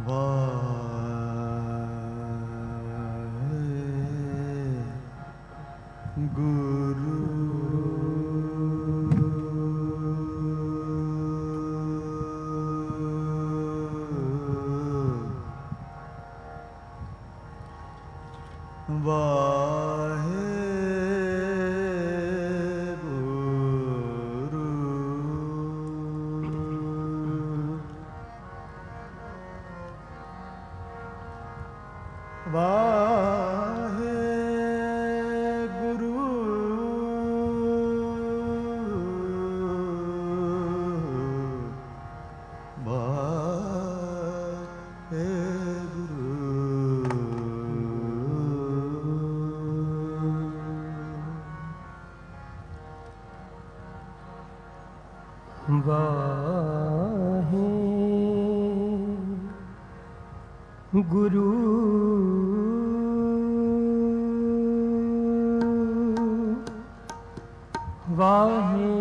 ਗੁਰੂ ਗੁਰੂ ਵਾਹੇ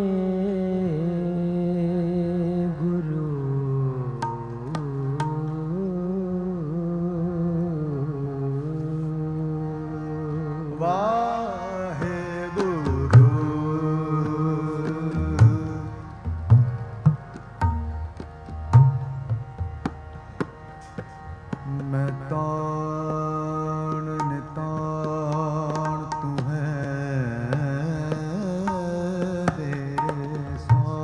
ਗੁਰੂ ਵਾਹੇ ਗੁਰੂ ਮੈਂ ਤਾਣ ਨਿਤਾਣ ਤੂੰ ਹੈ ਤੇਰੇ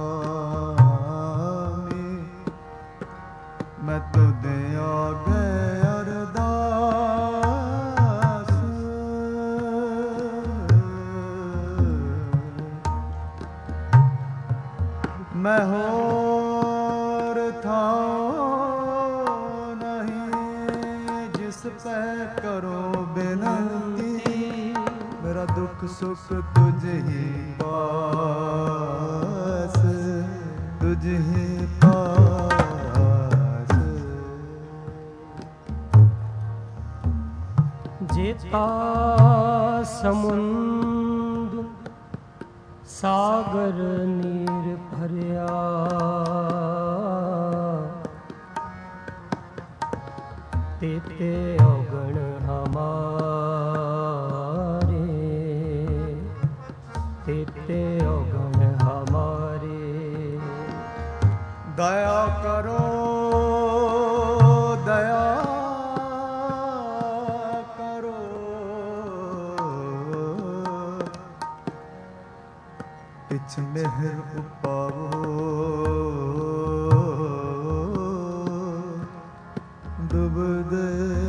ਸੁਆਮੀ ਮੈਂ ਤੁਧ ਆਗੇ ਅਰਦਾਸ ਮੈਂ ਹੋਰ ਥਾਂ ਨਹੀਂ ਜਿਸ ਪੈ ਕਰੋ ਬੇਨਤੀ ਮੇਰਾ ਦੁੱਖ ਸੁਖ ਤੁਝ ਹੀ ਪਾਸ ਤੁਝ ਹੀ ਪਾਸ जेता समुंद सागर नीर भरिया तेते अवगण हमारे तेते अवगण हमारे दया करो दया पिछ मेहर उपावो डुबदे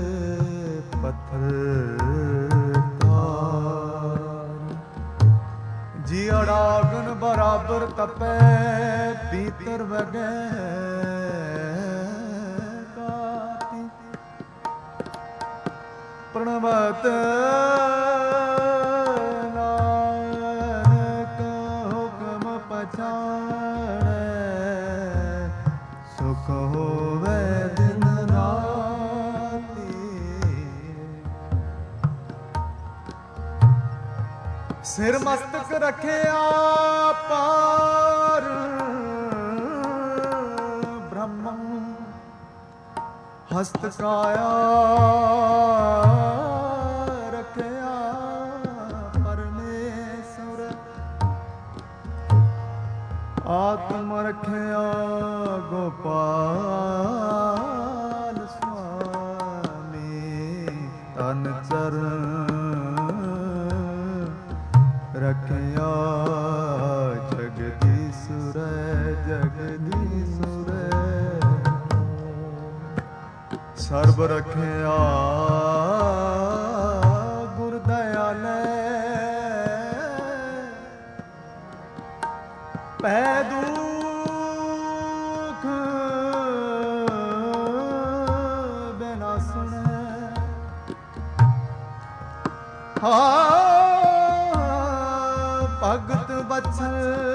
पत्थर तार जी अड़ागन बराबर तपे भीतर वगे काती प्रणवत सुख होवे दिन राती सिर मस्तक रखिया पार ब्रह्म हस्त काया रखिया परमेश्वर आत्म रखिया गोपाल स्वामी तन चरण रखिया जगदीश्वर जगदीश्वर सर्ब रखिया गुर दयाले पै दुख बिना सुने भगत बचन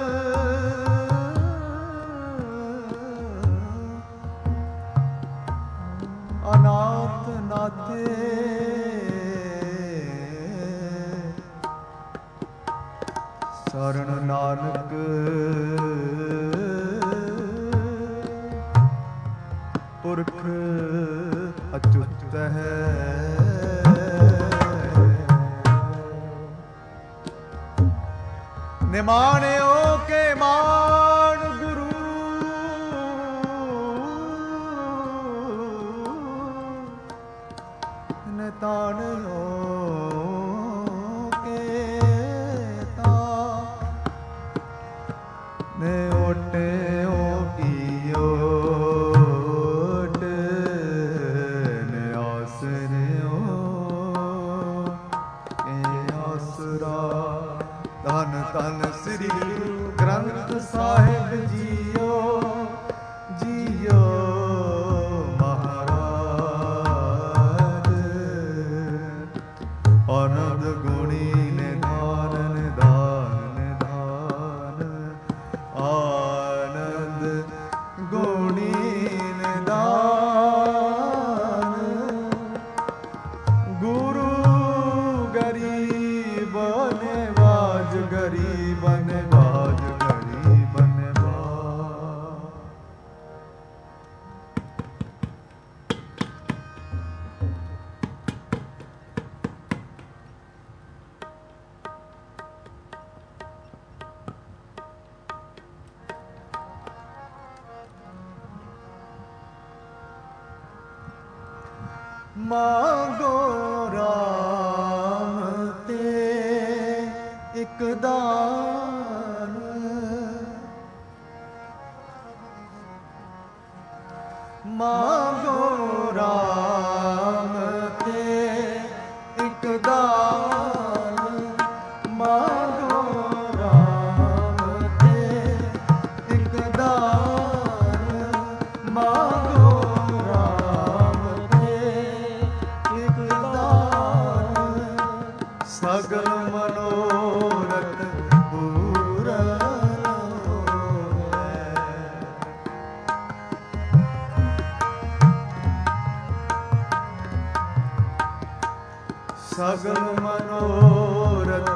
अनाथ नाते शरण नानक पुरख ਤਹ ਨਿਮਾਣਿਓ ਕੇ ਮਾਣ ਗੁਰੂ ਨਿਤਾਣਿਓ ਕੇ ਤਾ ਨੇ ਓਟਿਓ ਕੀਓ ਧੰਨ ਧੰਨ ਸ੍ਰੀ ਗੁਰੂ ਗ੍ਰੰਥ ਸਾਹਿਬ ਜੀਓ ਜੀਓ ਮਹਾਰਾਜ ਆਨੰਦ ਗੁਣੀ ਨਿਧਾਨ ਨਿਧਾਨ ਨਿਧਾਨ ਆਨੰਦ ਗੁਣੀ ਨਿਧਾਨ ਗੁਰੂ ਗਰੀਬ ਨਿਵਾਜ ਗਰੀਬ ਨਿਵਾਜ ਗਰੀਬ ਨਿਵਾਜ ਮਾਂਗੋ ਰਾਮ ਤੇ ਇਕ ਦਾਨ ਮਾਂਗੋ ਰਾਮ ਤੇ ਇਕ ਦਾਨ ਮਾਂਗੋ ਰਾਮ ਤੇ ਇਕ ਦਾਨ ਮਾਂਗੋ ਸਗਲ ਮਨੋਰਥ ਪੂਰਨ ਹੋਵੇ ਸਗਲ ਮਨੋਰਥ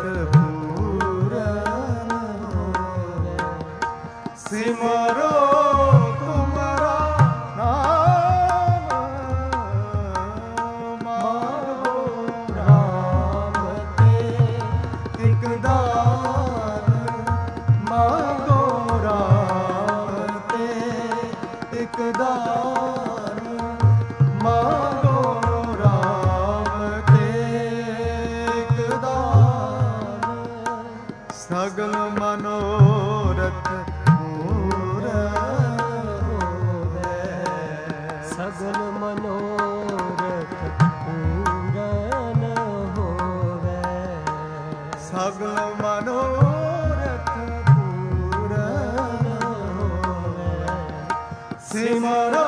ਪੂਰਨ ਹੋਵੇ ਸਿਮਰੋ ਤੁਮਰਾ ਸਗਲ ਮਨੋਰਥ ਪੂਰਨ ਹੋਵੇ ਸਗਲ ਮਨੋਰਥ ਪੂਰਨ ਹੋਵੇ ਸਗਲ ਮਨੋਰਥ ਪੂਰਨ ਹੋਵੇ ਸਿਮਰੋ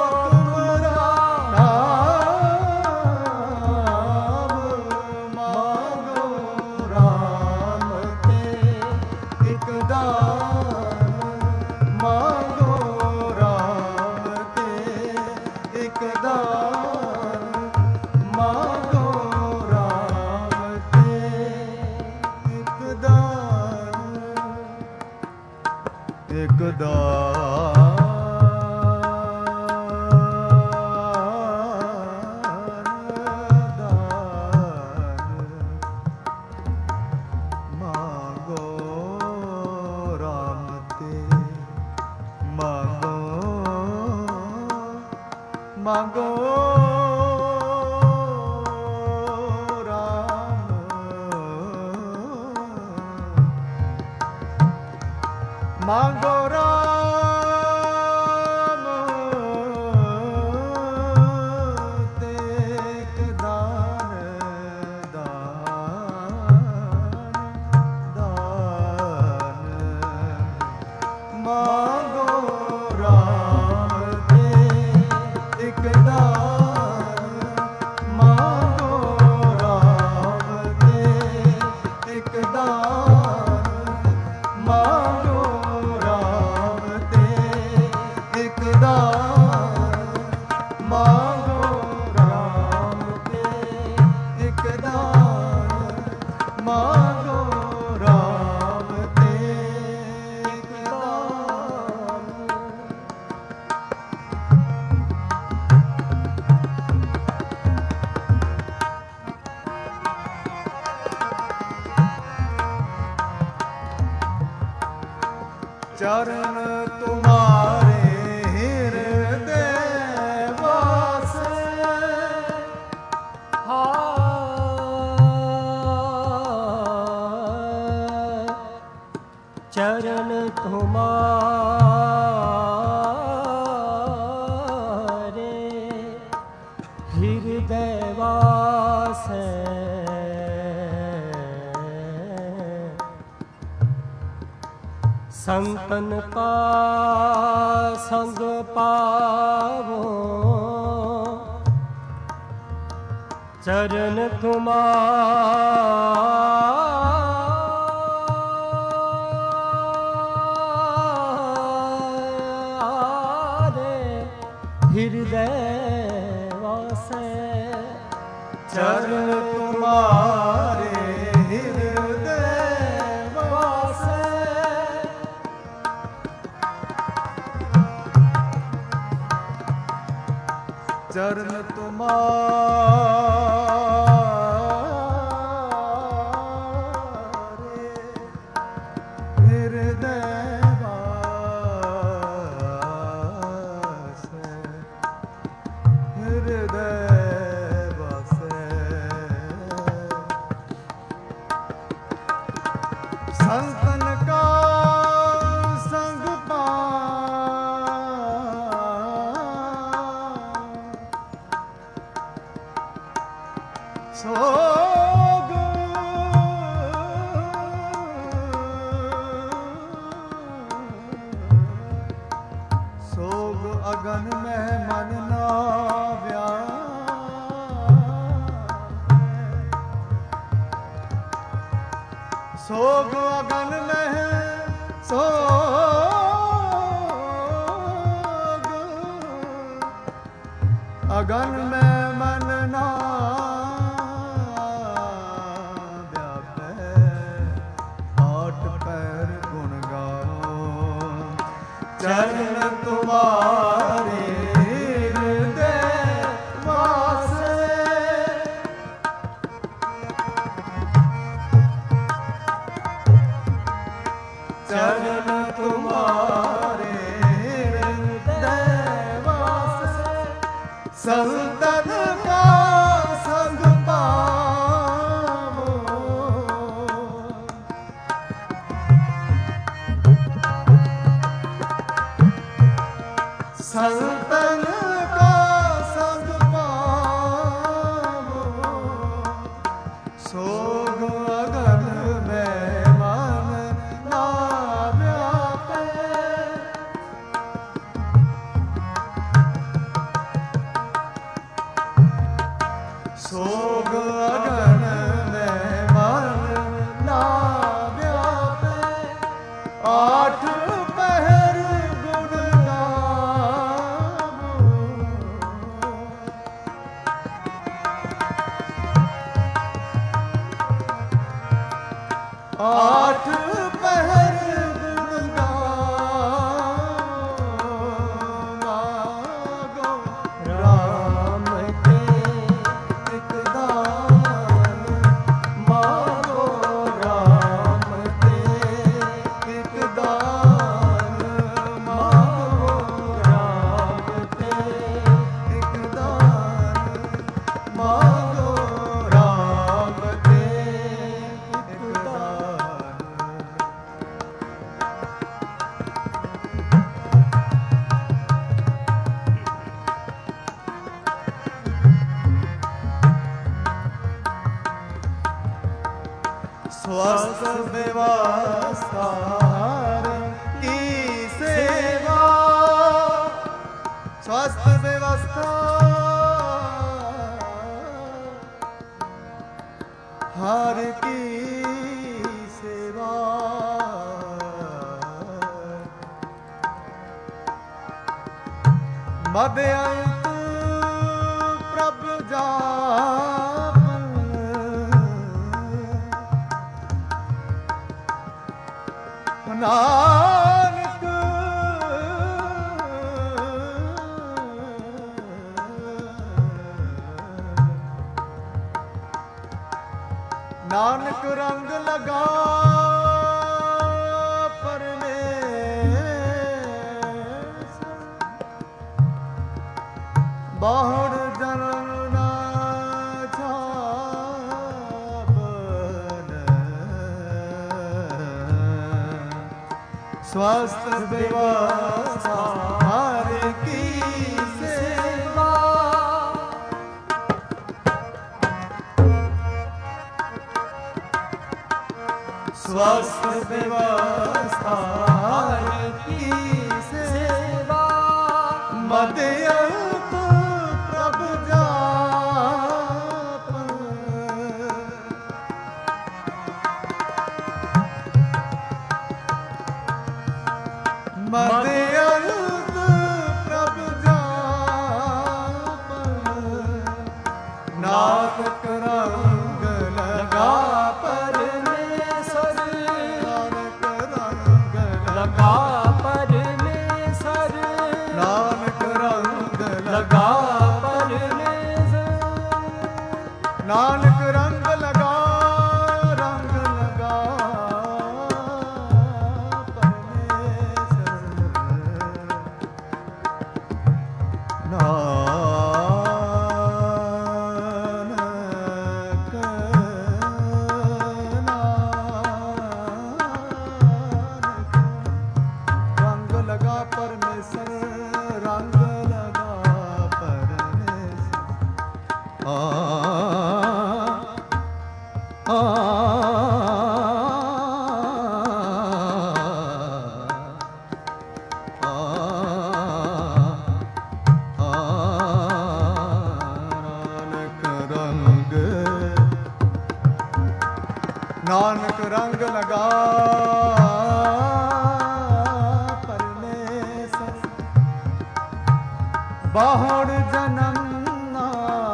ਮਾਂਗੋ ਰਾਮ ਮਾਂਗੋ ਰਾਮ ਤੇ ਇਕ ਦਾਨ ਮਾਂਗੋ ਰਾਮ ਤੇ ਇਕ ਦਾਨ ਮਾਂਗੋ ਰਾਮ ਤੇ ਇਕ ਦਾਨ ਮਾਂਗੋ ਰਾਮ ਤੇ ਇਕ ਦਾਨ ਮਾਂਗੋ ਰਾਮ ਤੇ ਇਕ ਦਾਨ ਮਾਂਗੋ ਰਾਮ ਤੇ ਇਕ ਦਾਨ ਚਰਨ ਤੁਮਾਰੇ ਹਿਰਦੇ ਵਾਸੇ ਚਰਨ ਤੁਮਾਰੇ ਹਿਰਦੈ ਵਾਸੈ ਸੰਤਨ ਕਾ ਸੰਗ ਪਾਵੋ ਚਰਨ ਤੁਮਾਰੇ ਹਿਰਦੈ ਵਾਸੈ ਚਰਨ ਤੁਮਾਰੇ ਹਿਰਦੇ ਵਾਸੈ ਚਰਨ ਤੁਮਾਰੇ ਹਿਰਦੇ ਵਾਸੈ ਹਿਰਦੇ ਵਾਸੈ ਸੰਤਨ ਕਾ ਸੰਗ ਸੋਗ ਸੋਗ ਅਗਨ ਮਹਿ ਮਨ ਨਾ ਵਿਆਪੈ ਸੋਗ ਅਗਨ ਮਹਿ ਸੋਗ ਅਗਨ ਮਹਿ ਮਨ ਨਾ ਚਰਨ ਤੁਮਾਰੇ ਹਿਰਦੇ ਵਾਸੈ ਚਰਨ ਤੁਮਾਰੇ ਹਿਰਦੇ ਵਾਸੈ ਸੰਤਨ ਕਾ ਸੰਗ ਪਾਵੋ ਸੰਤਨ ਕਾ ਸੰਗ ਪਾਵੋ ਸੋਗ ਅਗਨ ਮੈਂ ਮਨ ਨਾ ਵਿਆਪੈ ਸੋਗ ਅਗਨ ਮੈਂ ਮਨ ਨਾ ਵਿਆਪੈ ਆਠ ਪਹਿਰ ਗੁਣ ਆਠ ਪਹਿਰ ਗੁਣ ਗਾਵੋ ਰਾਮ ਕੇ ਇਕ ਦਾਨ ਮਾਗੋ ਰਾਮ ਕੇ ਇਕ ਦਾਨ ਮਾਗੋ ਰਾਮ ਕੇ ਇਕ ਦਾਨ ਮਾਗੋ ਰਾਮ ਕੇ ਇਕ ਦਾਨ स्वस्थ व्यवस्था की सेवा स्वस्थ व्यवस्था हर की सेवा मद अंत प्रभ जाप नानक नानक रंग लगा परमेश्वर ਬਾਹੜ ਜਨਮ ਨਾ ਛਾਪਨ ਸਵਸਤ ਵਿਵਸਥਾ ਹਰ ਕੀ ਸੇਵਾ ਸਵਸਤ ਵਿਵਸਥਾ ਹਰ ਕੀ ਸੇਵਾ ਮਦਿਅੰਤ ਪ੍ਰਭ ਜਾਪਨ ਮਦਿਅੰਤ ਪ੍ਰਭ ਜਾਪਨ ਨਾਨਕ ਰੰਗ ਲਗਾ ਪਰਮੇਸ਼ਰ ਨਾਨਕ ਰੰਗ ਲਗਾ ਪਰਮੇਸ਼ਰ ਨਾਨਕ ਰੰਗ ਲਗਾ ਪਰਮੇਸ਼ਰ ਨਾਨਕ ਰੰਗ ਲਗਾ ਪਰਮੇਸ਼ਰ ਨਾਨਕ ਰੰਗ ਲਗਾ ਪਰਮੇਸ਼ਰ ਰੰਗ ਲਗਾ ਪਰਮੇਸ਼ਰ ਨਾਨਕ ਰੰਗ ਲਗਾ ਪਰਮੇਸ਼ਰ ਬਾਹੜ ਜਨਮ ਨਾ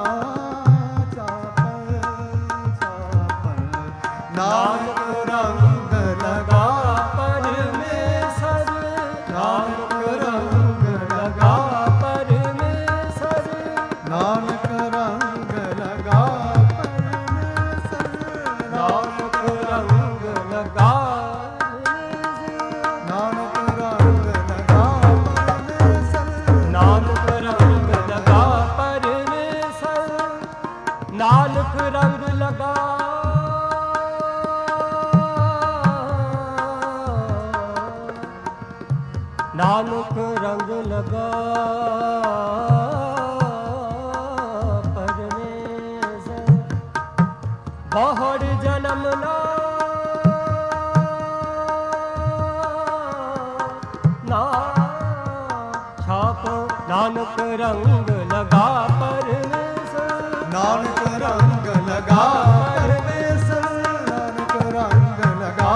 ਚਾਪਨ ਨਾਨਕ ਰੰਗ ਲਗਾ ਪਰਮੇਸ਼ਰ ਨਾਨਕ ਰੰਗ ਲਗਾ ਪਰਮੇਸ਼ਰ ਨਾਨਕ ਰੰਗ ਲਗਾ ਪਰਮੇਸ਼ਰ ਨਾਨਕ ਰੰਗ ਲਗਾ ਨਾਨਕ ਰੰਗ ਲਗਾ ਪਰਮੇਸ਼ਰ ਨਾਨਕ ਰੰਗ ਲਗਾ ਪਰਮੇਸ਼ਰ ਨਾਨਕ ਰੰਗ ਲਗਾ ਨਾਨਕ ਰੰਗ ਲਗਾ ਪਰਮੇਸ਼ਰ ਬਾਹੜ ਜਨਮ ਨਾ ਛਾਪ ਨਾਨਕ ਰੰਗ ਲਗਾ ਪਰਮੇਸ਼ਰ ਨਾਨਕ ਰੰਗ ਲਗਾ ਪਰਮੇਸ਼ਰ ਨਾਨਕ ਰੰਗ ਲਗਾ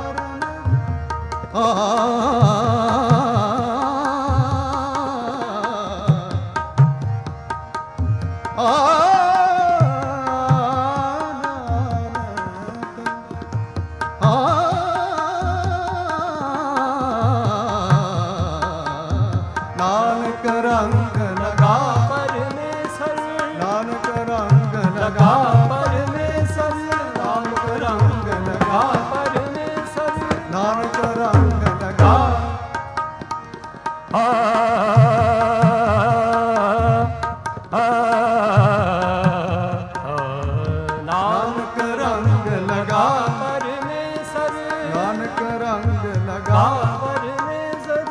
ਨਾਨਕ ਰੰਗ ਲਗਾ ਪਰਮੇਸ਼ਰ ਨਾਨਕ ਰੰਗ ਲਗਾ ਪਰਮੇਸ਼ਰ ਨਾਨਕ ਰੰਗ ਲਗਾ ਪਰਮੇਸ਼ਰ ਨਾਨਕ ਰੰਗ ਲਗਾ ਨਾਨਕ ਰੰਗ ਲਗਾ ਪਰਮੇਸ਼ਰ ਨਾਨਕ ਰੰਗ ਲਗਾ ਪਰਮੇਸ਼ਰ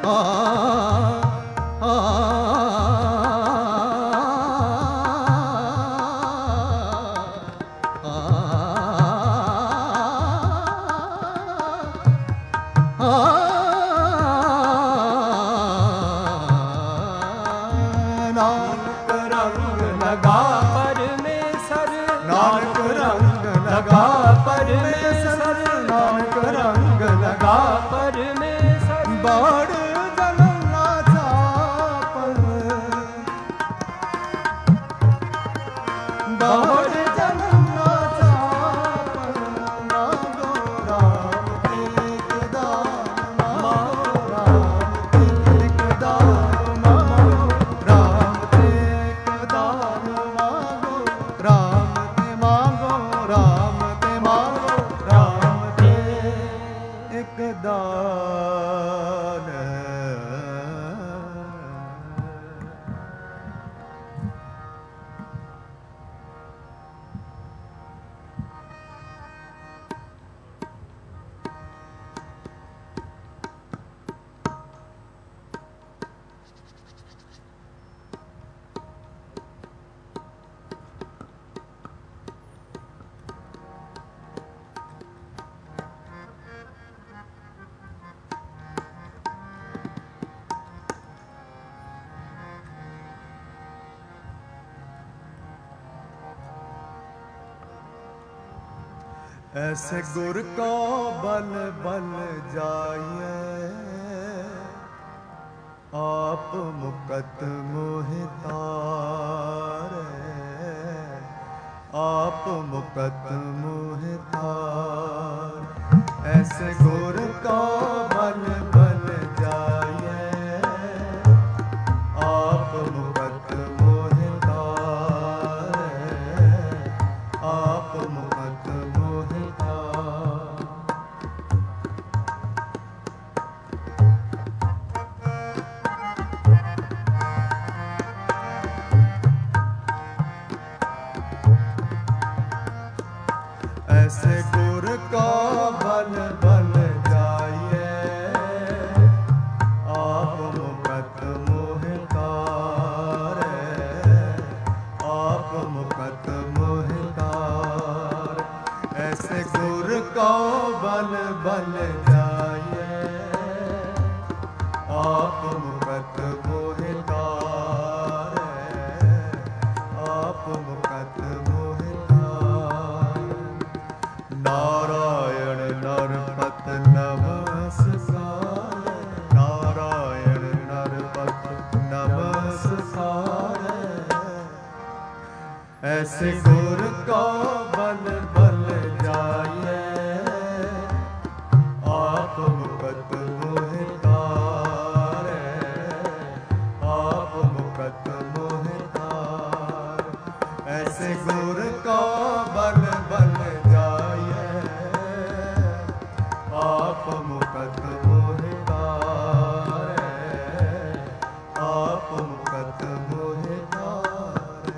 ਨਾਨਕ ਰੰਗ ਲਗਾ ਪਰਮੇਸ਼ਰ ਨਾਨਕ ਰੰਗ ਲਗਾ ਪਰਮੇਸ਼ਰ ਨਾਨਕ ਰੰਗ ਲਗਾ ਪਰਮੇਸ਼ਰ ਬਾੜ ਜਨਮ ਨਾ ਛਾਪਨ ਬਾੜ ਜਨਮ ਨਾ ਛਾਪਨ ਮਾਗੋ ਰਾਮ ਤੇਗ ਦਾਨ ਮਾਗੋ ਰਾਮ ਤੇਗ ਦਾਨ ਮਾਗੋ ਰਾਮ ਤੇਗ ਦਾਨ ਮਾਗੋ ਰਾਮ ਤੇ ਮਾਗੋ ਰਾਮ ਤੇ ਮਾਗੋ ਰਾਮ ਤੇ ਇੱਕ ਦਾਨ ऐसे गुर को बल बल जाइए, आप मुकत मोहि तारे, आप मुकत मोहि तारे। ऐसे गुर को बल बल जाइए, आप मुकत मोहि तारे, आप मुकत मोहि तारे। ऐसे गुर को बल बल जाइए, आप मुकत मोहि तारे, आप मुकत मोहि तारे। ऐसे गुर को बल बल जाइए, आप मुकत मोहि तारे, आप मुकत मोहि तारे। नारायण नरपत नमस्कार, नारायण नरपत नमस्कार। ऐसे गुर को बल बल जाइए, आप मुकत मोहि तारे, आप मुकत मोहि तारे। ऐसे गुर को बल बल जाइए, आप मुकत मोहि तारे, आप मुकत मोहि तारे।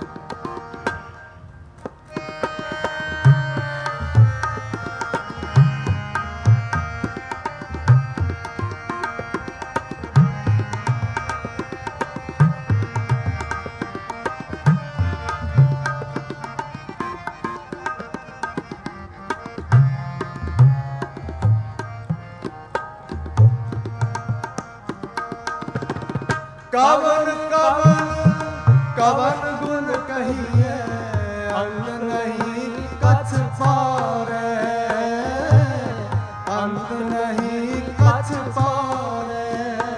कवन कवन कवन गुण कहिए, अंत नहीं कछ पारे, अंत नहीं कछ पारे।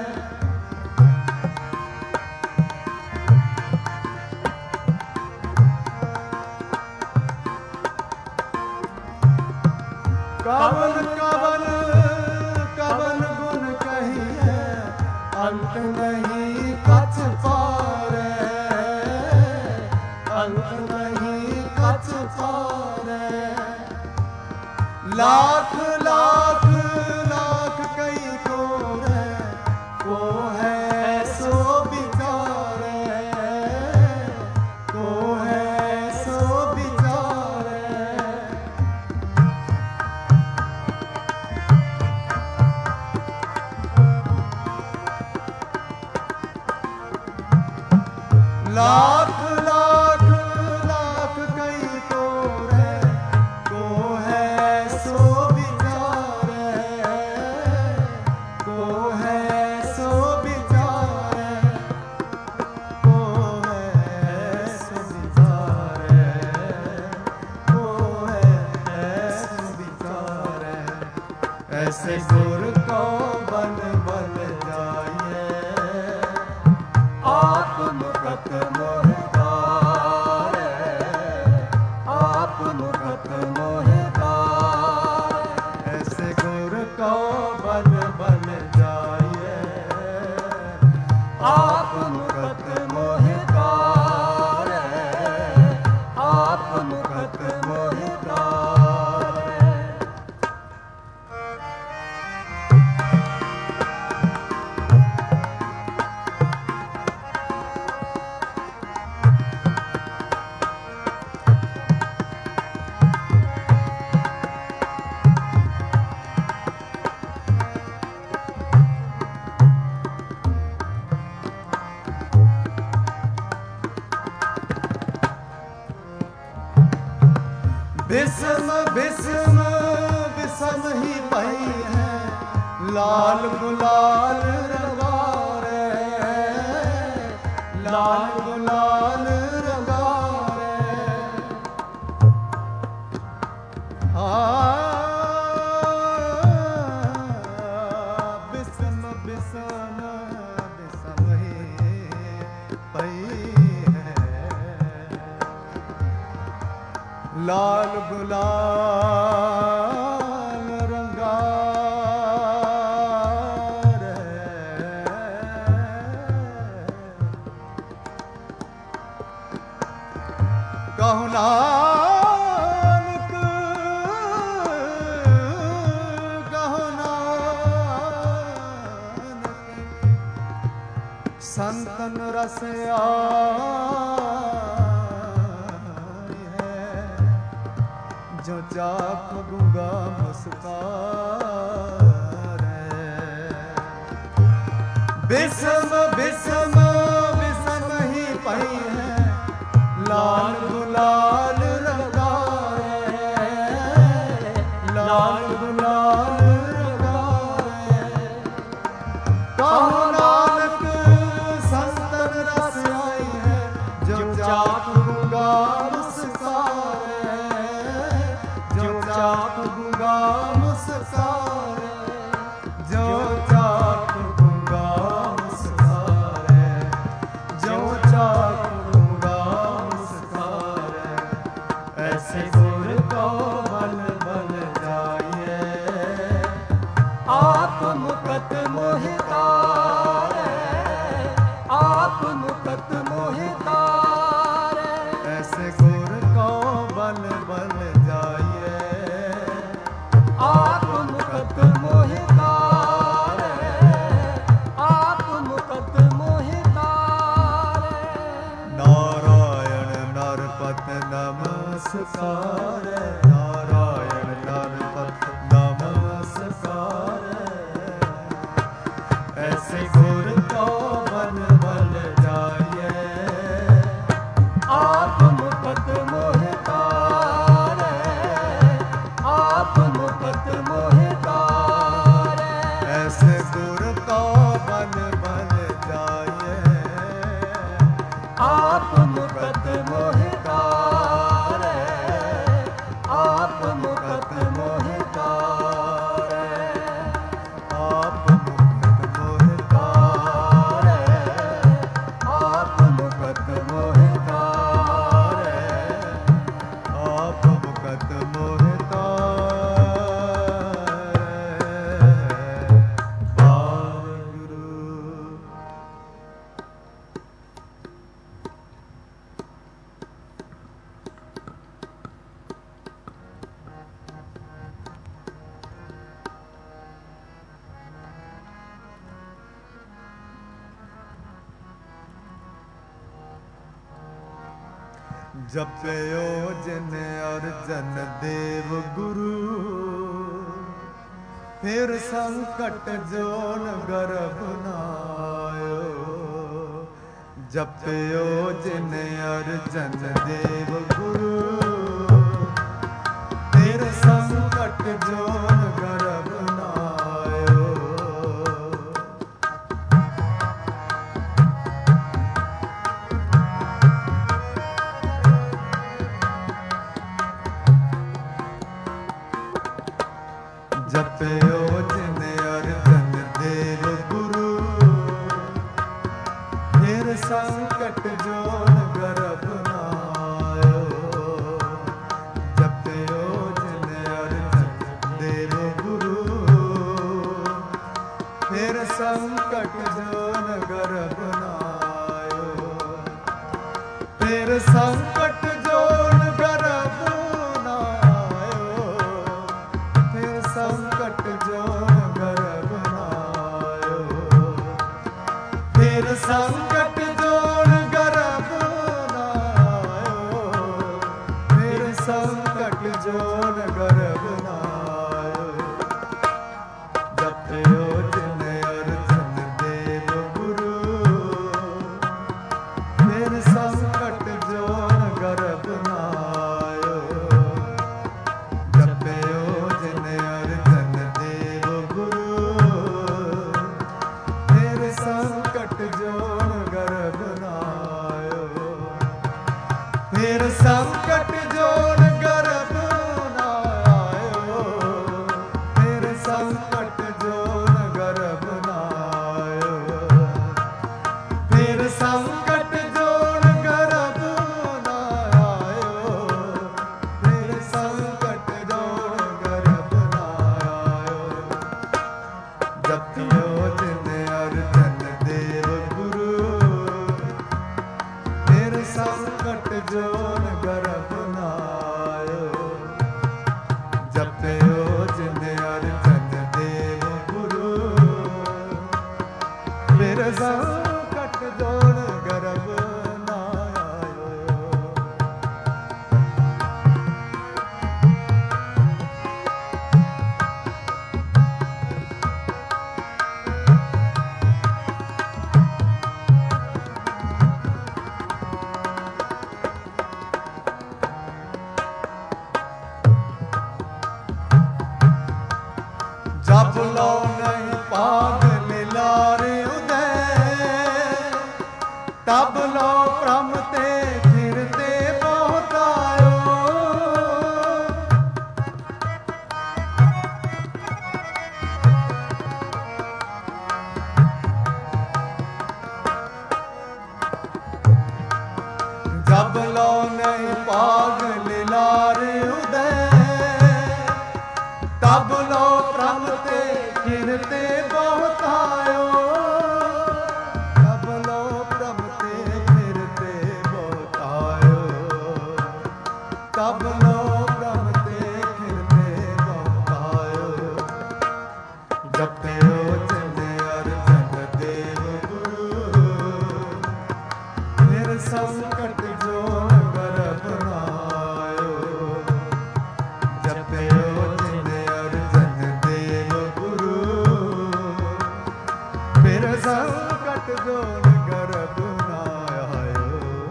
कवन कवन कवन गुण कहिए, अंत नहीं कछ पारे, अंत नहीं कछ पारे। लाख लाख लाख कई को है सो बिचारे, को है सो बिचारे। लाख लाख लाख कई को है सो बिचारे, को है सो बिचारे, को है सो बिचारे, को है सो बिचारे। ऐसे गुर को बल बल जाइए, आप मुकत मोहि तारे, आप मुकत मोहि तारे। ऐसे गुर को बल बल जाइए, आप मुकत मोहि तारे, आप मुकत मोहि तारे। बिस्म बिस्म बिस्म ही पई है, लाल गुलाल रंगारे, लाल गुलाल रंगारे। संतन रस आई है, जो चाख गूंगा मुस्कारे। बिसम बिसम बिसम ही पई है, लाल गुलाल लगाए, लाल गुलाल लगाए। कहो नानक संतन रस आई है, जो चाख गूंगा मुस्कारे, जो चाख गूंगा मुस्कारे, जो चाख गूंगा मुस्कारे, जो चाख गूंगा मुस्कारे। ऐसे गुर को बल बल जाइए, आप मुकत मोहि तारे, आप मुकत मोहि तारे। ऐसे गुर को बल बल जाइए, आप मुकत मोहि तारे, आप मुकत मोहि तारे। नारायण नरपत नमस्कार, नारायण नरपत नमस्कार। ऐसे गुर को बल बल जाइए, आप मुकत मोहि तारे, आप मुकत मोहि तारे। ऐसे गुर को बल बल जाइए, आप मुकत मोहि तारे, आप मुकत मोहि तारे। आप मुकत मोहि तारे, आप मुकत मोहि तारे। आप मुकत मोहि तारे। वाहिगुरु। जपयो जिन अर्जन देव गुरु, फिर संकट जोन गर्भ नायो। जपयो जिन अर्जन देव गुरु, फिर संकट जोन गर्भ नायो। जपयो जिन अर्जन देव गुरु, फिर संकट जोन गर्भ नायो। जपयो जिन अर्जन देव गुरु, फिर संकट जोन गर्भ नायो। फिर संकट जोन गर्भ नायो, फिर संकट जोन गर्भ नायो। फिर संकट जोन गर्भ नायो, फिर संकट जोन गर्भ नायो। जपयो जिन अर्जन देव गुरु, फिर संकट जोन गर्भ नायो। जपयो जिन अर्जन देव गुरु, फिर संकट जोन गर्भ नायो। फिर संकट जोन गर्भ नायो, फिर संकट जोन गर्भ नायो। फिर संकट जोन गर्भ नायो, फिर संकट जोन गर्भ नायो। जपयो जिन अर्जन देव गुरु, फिर संकट जोन गर्भ नायो। जपयो जिन अर्जन देव गुरु, जब लो नहीं पाग लीलारे उदय तब लो भ्रमते फिरते बहुत आयो। जब लो नहीं पाग लीलारे उदय तब लो भ्रमते फिरते बहुत आयो। तब लो भ्रमते फिरते बहुत आयो। तब लो भ्रमते फिरते बहुत आयो। जपते हो जिन्ने अर्जन देव गुरु फिर संकट जो नगर बनायो। जपते हो जिन्ने अर्जन देव गुरु फिर संकट जो नगर बनायो।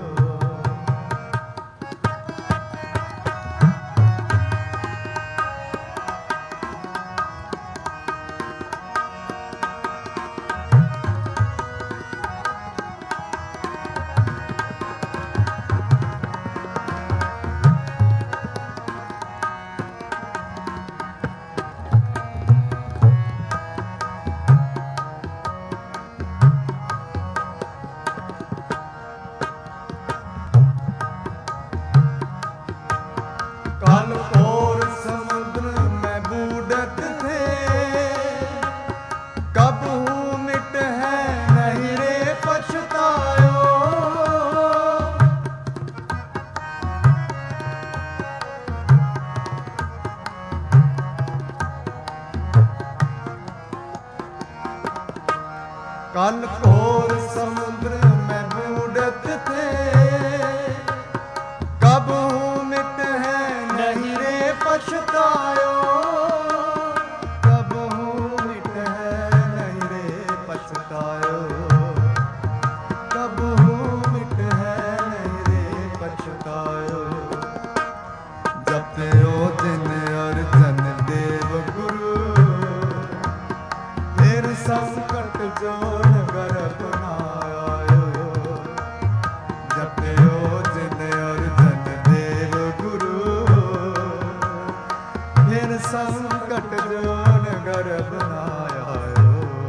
कल और समुद्र में बूढ़त थे कब हूँ मिट है नहीं रे पछतायो। कल और समुद्र में बूढ़त थे कब हूँ मिट है नहीं रे पछतायो। कब हूँ मिट है नहीं रे पछतायो। कब हूँ मिट है नहीं रे पछतायो। जपते हो दिन अर्जन देव गुरु फिर संकट जो नगर बनायो। जपते हो जिन अर्जन देव गुरु फिर संकट जो नगर बनायो।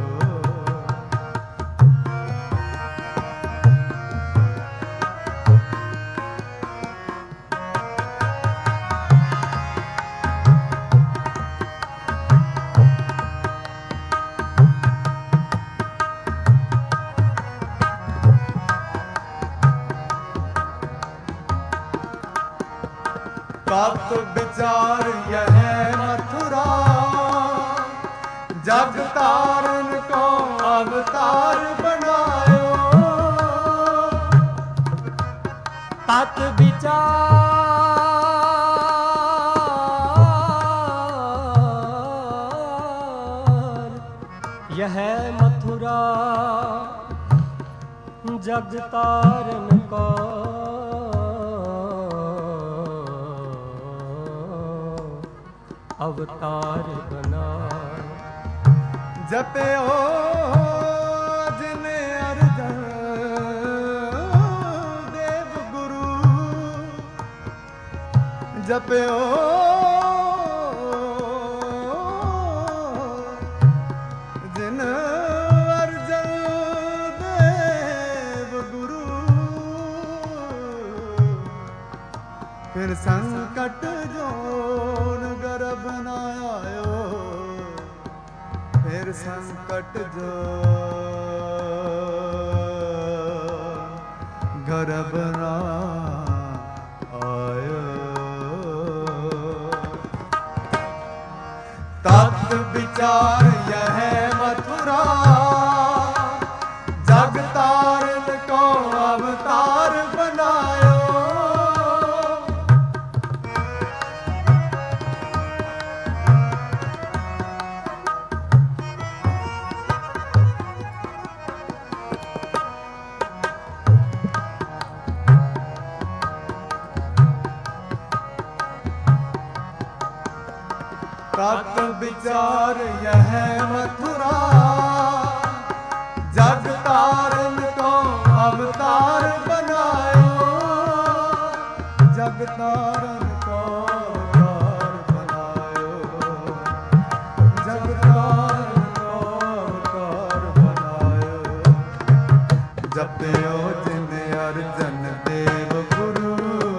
तत् विचार यह मथुरा जग तारन को अवतार बनायो। तत् विचार यह मथुरा जग तारन को अवतार बना। जपे हो जिन अर्जन देव गुरु जपे हो जिन अर्जन देव गुरु फिर संकट जो नगर बनायो। फिर संकट जो घर बना आयो। तत् विचार यह मथुरा जग तारन को अवतार बनायो। तत् विचार यह मथुरा, जग तारन को अवतार बनायो, जग तारन को अवतार बनायो, जग तारन को अवतार बनायो। जपयो जिन अर्जन देव गुरु,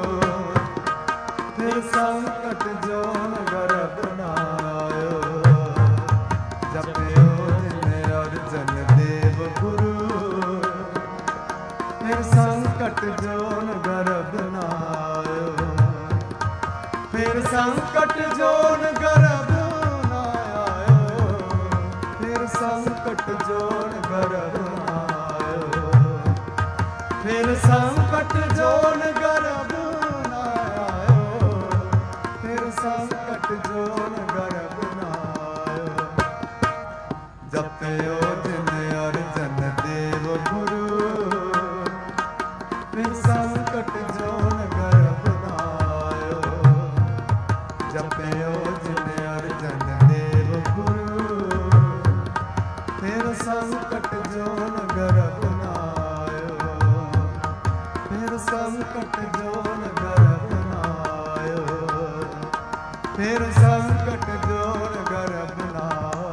फिर संकट जोन गर्भ बनायो। जपयो जिन अर्जन देव गुरु, फिर संकट जोन गर्भ बनायो, फिर संकट जोन गर्भ बनायो, फिर संकट जोन गर्भ बनायो, फिर संकट जोन गर्भ बनायो, फिर संकट जोन गर्भ बनायो। जपयो जिन अर्जन देव गुरु, फिर संकट जोन गर्भ बनायो। जपयो जिन अर्जन देव गुरु, फिर संकट जोन गर्भ बनायो, फिर संकट जोन गर्भ बनायो, फिर संकट जोन गर्भ बनायो।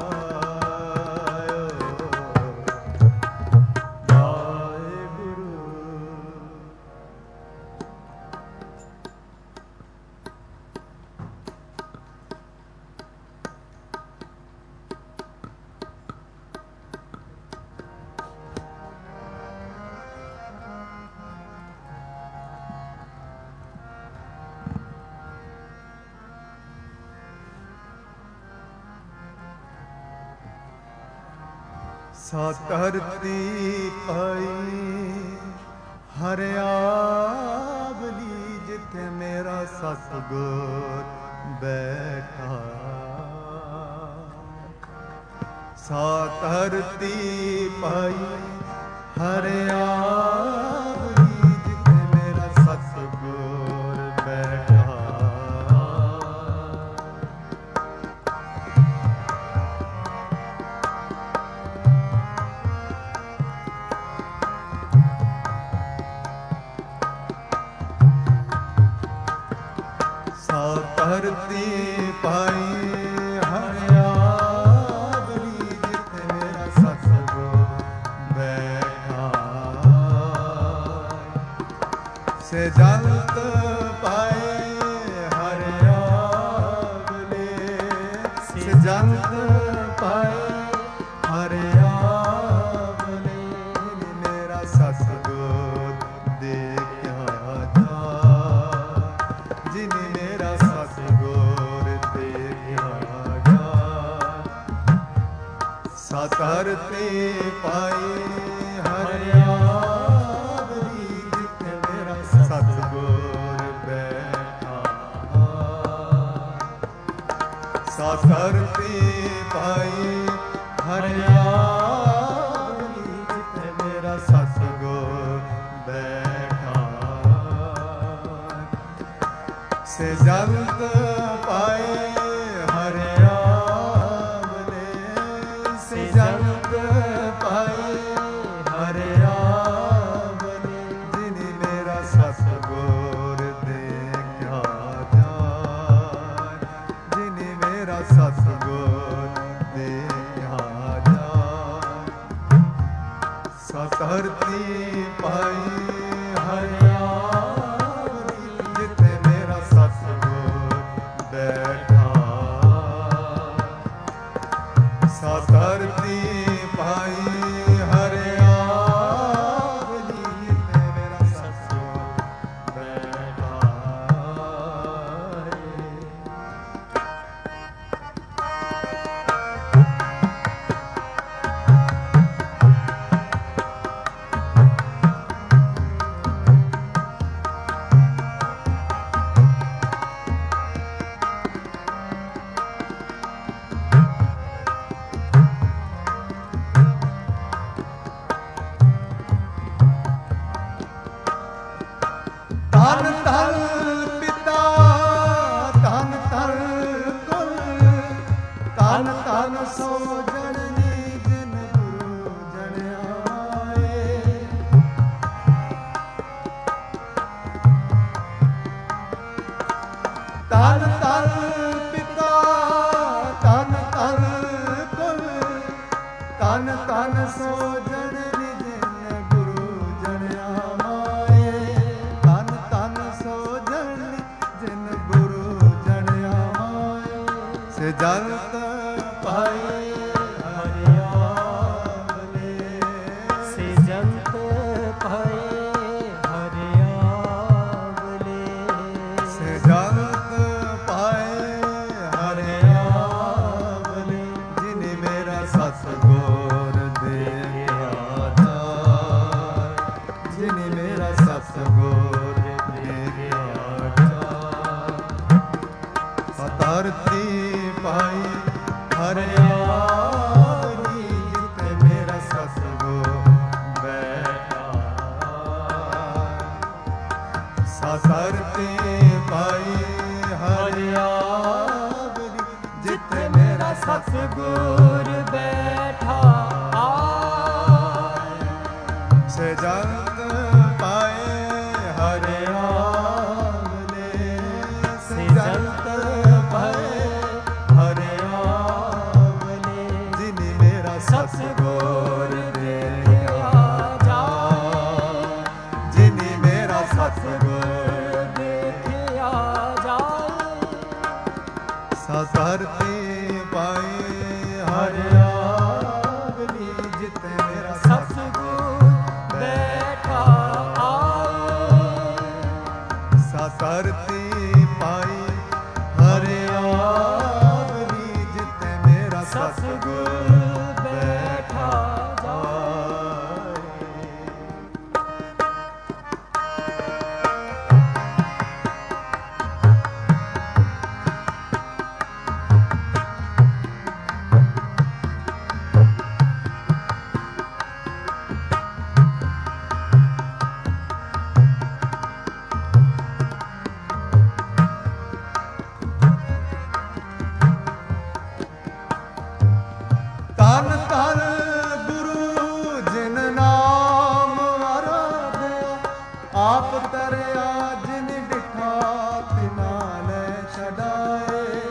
वाहेगुरु। सातरती पाई हरियावली, जिथे मेरा सतगुर बैठा। सातरती पाई हरियावली, जिथे मेरा सतगुर बैठा। सातरती पाई हरियावली, जिथे मेरा सतगुर बैठा। से जलत पाए हरियावली, से जलत पाए हरियावली, मेरा सतगुर देखा जा, जिन्हें मेरा सतगुर देखा जा। सातरती पाई हरियावली, जिथे मेरा सतगुर बैठा। सातरती पाई हरियावली, जिथे मेरा सतगुर बैठा। से जलत पाए हरियावली, से जलत पाए हरियावली, जिन्हें मेरा सतगुर देखा जाए, जिन्हें मेरा सतगुर देखा जाए। सातरती पाई हरियावली, जिथे मेरा सतगुर बैठा। सातरती पाई हरियावली, जिथे मेरा सतगुर बैठा। ਸੋ ਜਣਨੀ ਜਿਨ ਗੁਰੂ ਜਣਿਆਏ। ਤਨ ਤਨ ਪਿਤਾ ਤਨ ਤਨ ਕੁਲ ਤਨ ਤਨ ਸੋ ਜਣਨੀ ਜਿਨ ਗੁਰੂ ਜਣਿਆਏ। ਤਨ ਤਨ ਸੋ ਜਣਨੀ ਜਿਨ ਗੁਰੂ ਜਣਿਆਏ। ਸੇ ਜਨਤ ਪਾਏ ਹਰਿਆਵਲੇ। ਸੇ ਜੰਤ ਪਾਏ ਹਰਿਆਵਲੇ। ਸੇ ਜਨਤ ਪਾਏ ਹਰਿਆਵਲੇ। ਜਿਨੇ ਮੇਰਾ ਸਤਿਗੁਰ ਦੇਖਿਆ ਜਾਏ। ਜਿਨੇ ਮੇਰਾ ਸਤਿਗੁਰ ਦੇਖਿਆ ਜਾਏ। ਧਰਤੀ ਪਾਈ ਹਰਿਆਵਲੀ। ਜਿੱਥੇ ਮੇਰਾ ਸਤਿਗੁਰ ਬੈਠਾ। ਧਰਤੀ ਪਾਈ ਹਰਿਆਵਲੀ। ਜਿੱਥੇ ਮੇਰਾ ਸਤਿਗੁਰ ਬੈਠਾ ਆਏ। ਸੇ ਜੰਤ ਪਾਏ ਹਰਿਆਵਲੇ। ਸੇ ਜੰਤ ਪਾਏ ਹਰਿਆਵਲੇ। ਜਿਨੇ ਮੇਰਾ ਸਤਿਗੁਰ ਦੇਖਿਆ ਜਾਏ। ਜਿਨੇ ਮੇਰਾ ਸਤਿਗੁਰ ਦੇਖਿਆ ਜਾਏ। ਧਰਤੀ ਪਾਈ ਹਰਿਆਵਲੀ। ਜਿੱਥੇ ਮੇਰਾ ਸਤਿਗੁਰ ਬੈਠਾ ਆਏ। ਧਰਤੀ ਪਾਈ ਹਰਿਆਵਲੀ। ਜਿੱਥੇ ਮੇਰਾ ਸਤਿਗੁਰ ਬੈਠਾ ਜਾਏ। ਤਨ ਤਨ ਗੁਰੂ ਜਿਨ ਨਾਮ ਆਰਾਧਿਆ। ਆਪ ਤਰਿਆ ਜਿਨ ਡਿਠਾ ਤਿਨਾ ਲੈ ਛਡਾਏ।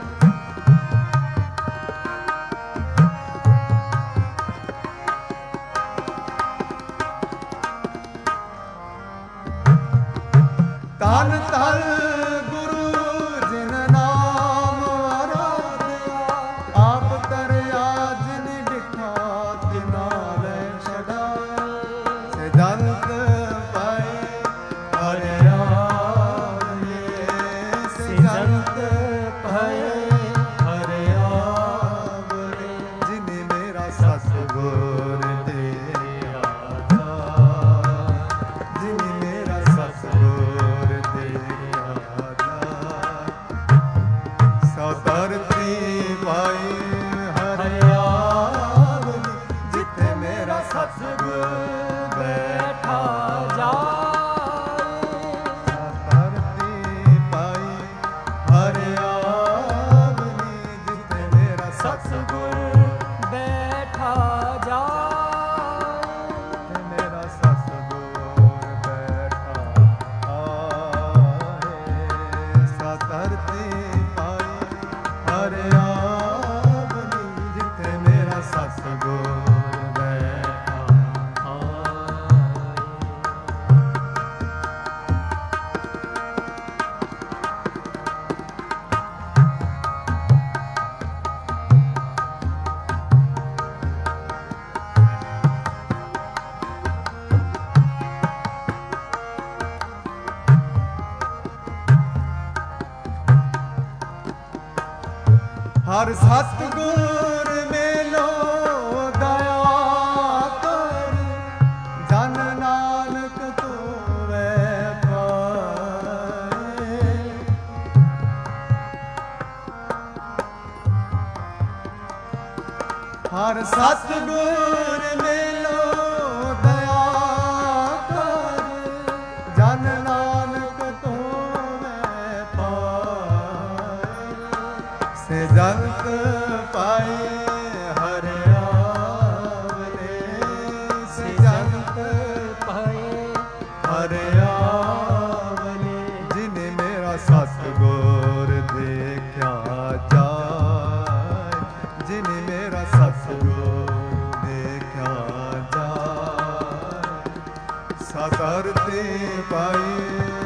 ਤਨ ਤਨ ਗੁਰੂ ਜਿਨ ਨਾਮ ਆਰਾਧਿਆ। ਆਪ ਤਰਿਆ ਜਿਨ ਡਿਠਾ ਤਿਨਾ ਲੈ ਛਡਾਏ। ਸੇ ਜੰਤ ਪਾਏ ਹਰਿਆਵਲੇ। ਸੇ ਜੰਤ ਪਾਏ ਹਰਿਆਵਲੇ। ਜਿਨੇ ਮੇਰਾ ਸਤਿਗੁਰ ਦੇਖਿਆ ਜਾਏ। ਜਿਨੇ ਮੇਰਾ ਸਤਿਗੁਰ ਦੇਖਿਆ ਜਾਏ। ਧਰਤੀ ਪਾਈ ਹਰਿਆਵਲੀ। ਜਿੱਥੇ ਮੇਰਾ ਸਤਿਗੁਰ ਬੈਠਾ ਜਾਏ। ਧਰਤੀ ਪਾਈ ਹਰਿਆਵਲੀ। ਜਿੱਥੇ ਮੇਰਾ ਸਤਿਗੁਰ ਬੈਠਾ ਜਾਏ। ਜਿੱਥੇ ਮੇਰਾ ਸਤਿਗੁਰ ਬੈਠਾ ਆਏ। ਧਰਤੀ ਪਾਈ ਹਰਿਆਵਲੀ। ਜਿੱਥੇ ਮੇਰਾ ਸਤਿਗੁਰ ਬੈਠਾ ਆਏ। ਹਰ ਸਤਿਗੁਰ ਮੇਲੋ ਦਇਆ ਕਰ। ਜਨ ਨਾਨਕ ਧੋਵੈ ਪਾਏ। ਹਰ ਸਤਿਗੁਰ ਮੇਲੋ ਦਇਆ ਕਰ। ਜਨ ਨਾਨਕ ਧੋਵੈ ਪਾਏ। ਸੇ ਜੰਤ ਪਾਏ ਧਰਤੀ ਪਾਈ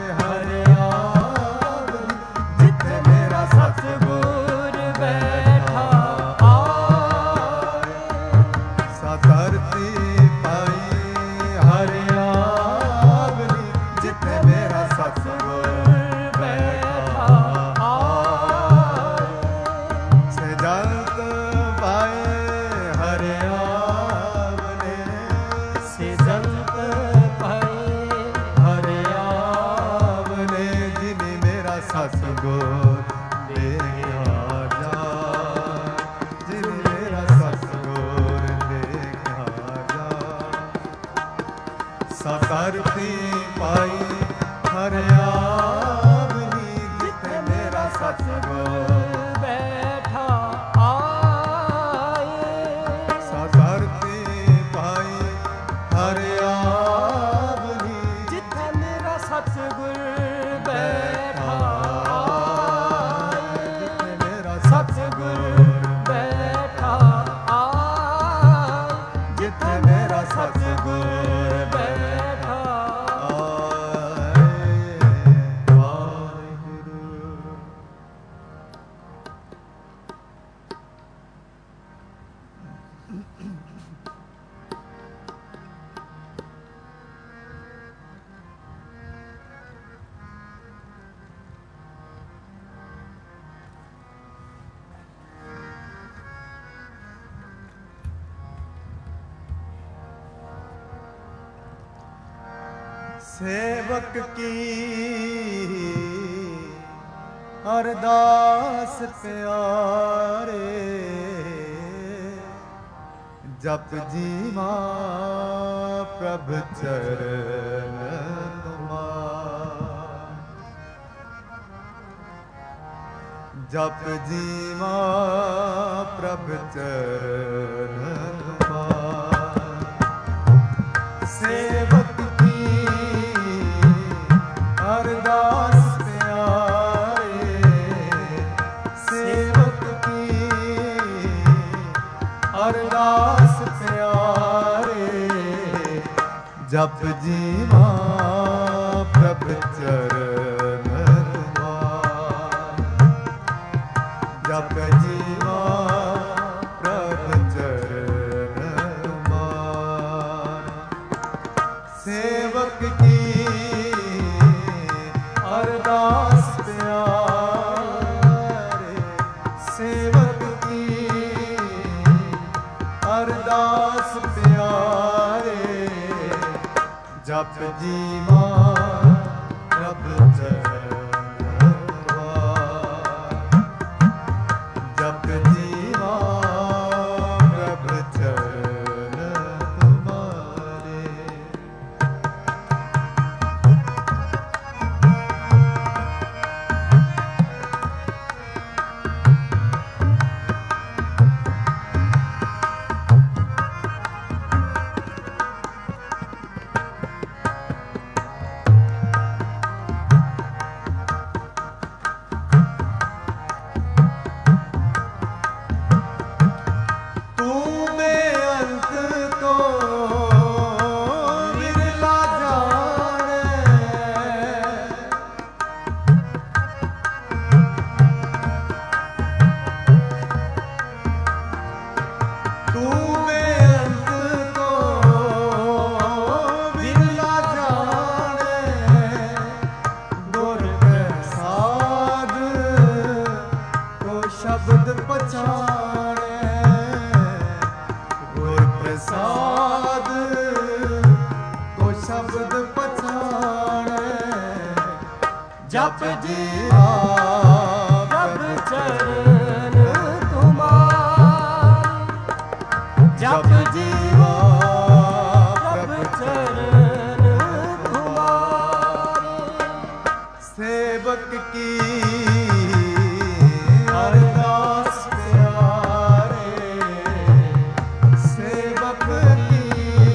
ਹਰਿਆਵਲੀ ਜਿੱਥੇ ਮੇਰਾ ਸਤਿਗੁਰ ਬੈਠਾ ਆਏ। ਸਾ ਧਰਤੀ ਪਾਈ ਹਰਿਆਵਲੀ ਜਿੱਥੇ ਮੇਰਾ ਸਤਿਗੁਰ ਬੈਠਾ ਆਏ। ਸਜੰਤ ਪਾਏ ਹਰਿਆਵਲੀ ਸਿਜੰਤ ਪਾਏ ਹਰਿਆਵਲੀ ਜਿਨੀ ਮੇਰਾ ਸਤਿਗੁਰ ਦੇਖਿਆ ਜਾ ਜਿਨੀ ਮੇਰਾ ਸਤਿਗੁਰ ਦੇਖਿਆ ਜਾ। ਸਾ ਧਰਤੀ ਪਾਈ ਹਰਿਆਵਲੀ ਜਿੱਥੇ ਮੇਰਾ ਸਤਿਗੁਰ ਬੈਠਾ ਆਏ। ਸਾ ਧਰਤੀ ਪਾਈ ਹਰਿਆਵਲੀ ਜਿੱਥੇ ਮੇਰਾ ਸਤਿਗੁਰ ਬੈਠਾ ਆਏ। ਜਿੱਥੇ ਮੇਰਾ ਸਤਿਗੁਰ ਬੈਠਾ ਆਏ। ਜਿੱਥੇ ਮੇਰਾ ਸਤਿਗੁਰ ਬੈਠਾ ਆਏ। ਵਾਹਿਗੁਰੂ। सेवक की अरदास प्यारे जप जीवा प्रभ चरण तुमार। जप जीवा प्रभ चरण तुमार। सेवक अरदास प्यारे सेवक की अरदास प्यारे जप जीवा प्रभ चरण तुमार। जप जीवा प्रभ चरण तुमार। सेवक की अरदास प्यारे सेवक की अरदास प्यारे जप जीवा प्रभ चरण तुमार। जप जीवा प्रभ चरण तुम्हारे। शब्द पछाणे गुर प्रसाद को शब्द पछाणे जप जीवा प्रभ चरण तुमार। जप जीवा प्रभ चरण तुमार। सेवक की अरदास प्यारे सेवक की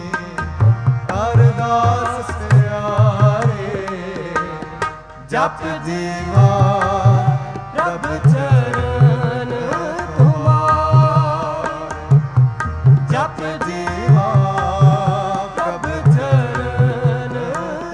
अरदास प्यारे जप जीवा प्रभ चरण तुमार। जप जीवा प्रभ चरण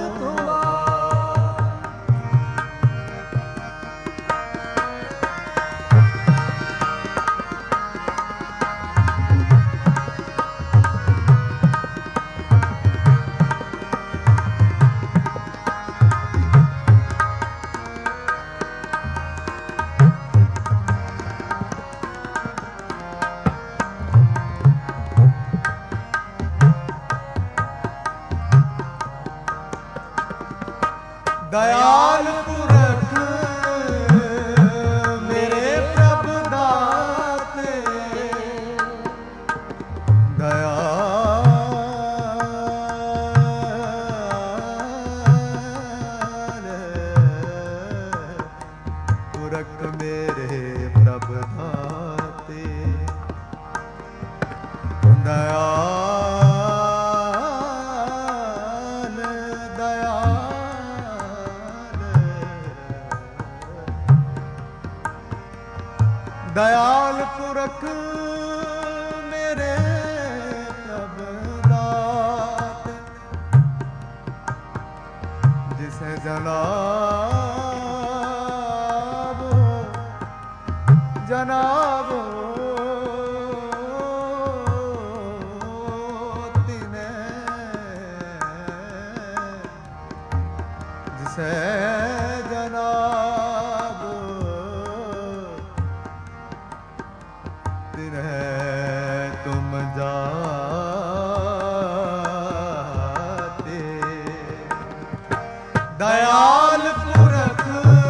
दयाल दयाल दयाल पुरख मेरे प्रभु दात जिसे जनाबो जनाबो तिने जिसे जनाबो तिने तुम जाते दयाल पुरख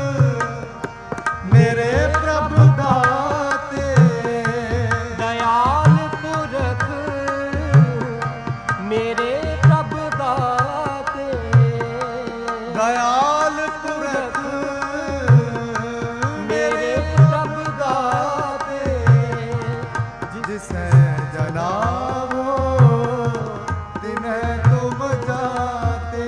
मेरे प्रभु दाते दयाल पुरख मेरे प्रभु दाते दयाल पुरख मेरे प्रभु दाते जिसे जनाबो तिन्हें तुम जाते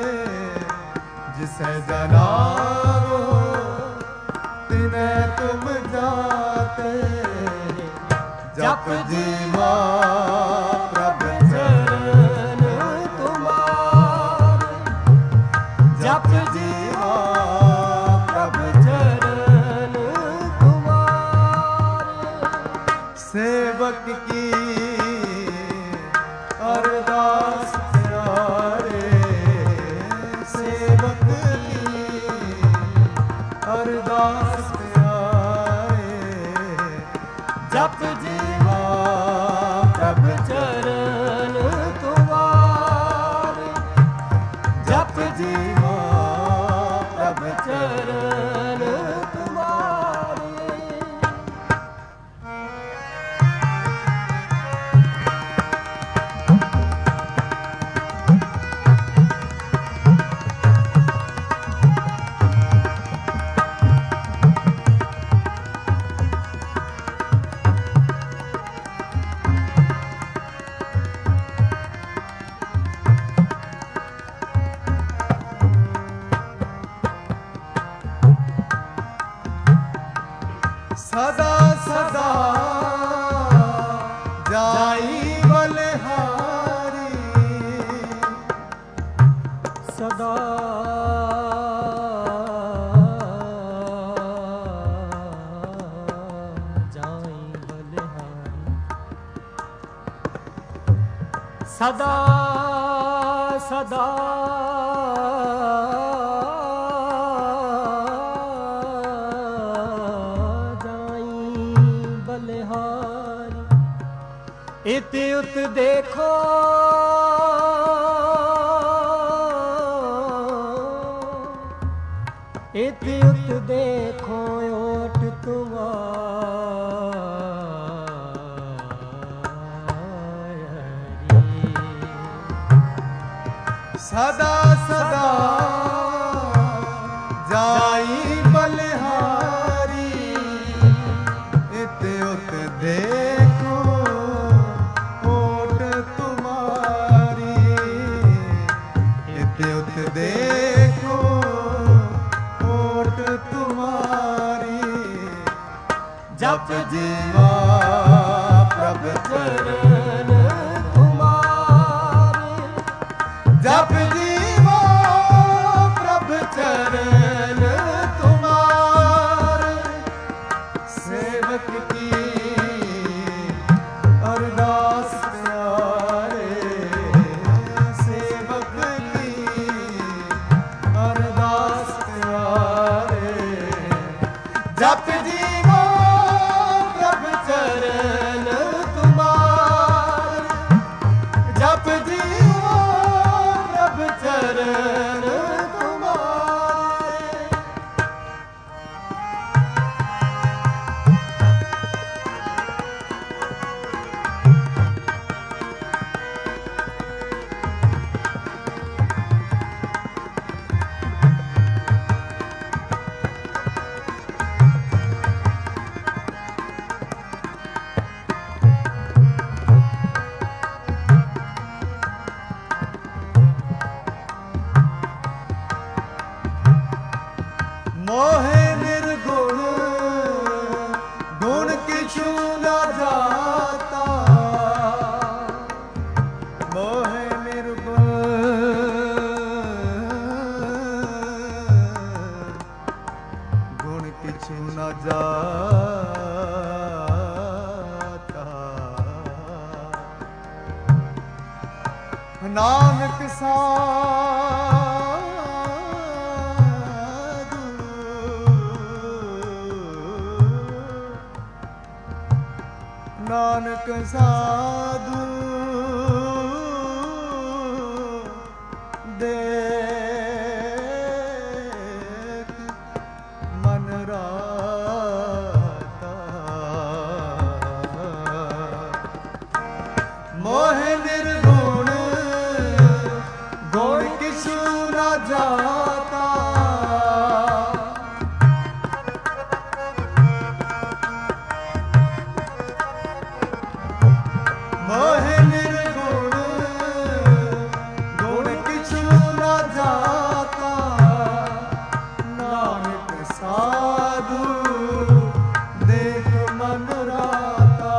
जिसे जनाबो तिन्हें तुम जाते जप जीवा प्रभु चरण तुम्हारे जप जीवा प्रभु चरण तुम्हारे सेवक की अरदास प्यारे सेवक की अरदास प्यारे जप जीवा प्रभु चरण तुम्हारे जप जीवा प्रभु चरण तुम्हारे सदा सदा जाई बलिहारी सदा जाई बलिहारी सदा सदा जाई बलिहारी इत उत देखो इत उत देखो ओट तुम्हारी सदा सदा जाई बलिहारी इत उत देखो ओट तुम्हारी इत उत देखो ओट तुम्हारी जप जीवा प्रभु चरण तुम्हारे जप जीवा प्रभु चरण तुम्हारे सेवक की अरदास प्यारे सेवक की अरदास प्यारे जप जीवा प्रभु चरण तुम्हारे ਨਾਨਕ ਸਾਧੂ ਨਾਨਕ ਸਾਧੂ ਦੇਖ ਮਨ ਰਾਤਾ ਮੋਹ ਨਿਰਗੁਣ ਗੁਣ ਕਿਛੂ ਨਾ ਜਾਤਾ ਮੋਹ ਨਿਰਗੁਣ ਗੁਣ ਕਿਛੂ ਨਾ ਜਾਤਾ ਨਾਨਕ ਸਾਧੂ ਦੇਖ ਮਨ ਰਾਤਾ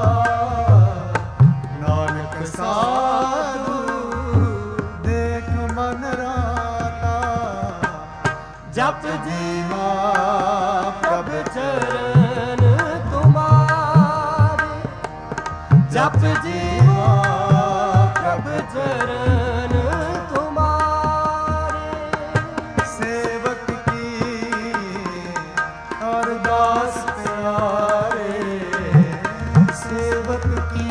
ਨਾਨਕ ਸਾਧੂ ਦੇਖ ਮਨ ਰਾਤਾ ਜਪ ਜੀਵਾ ਪ੍ਰਭ ਚਰਨ ਤੁਮਾਰੇ ਜਪ ਜੀਵਾ ਪ੍ਰਭ ਚਰਨ ਤੁਮਾਰੇ ਸੇਵਕ ਕੀ ਅਰਦਾਸ ਪਿਆਰੇ ਸੇਵਕ ਕੀ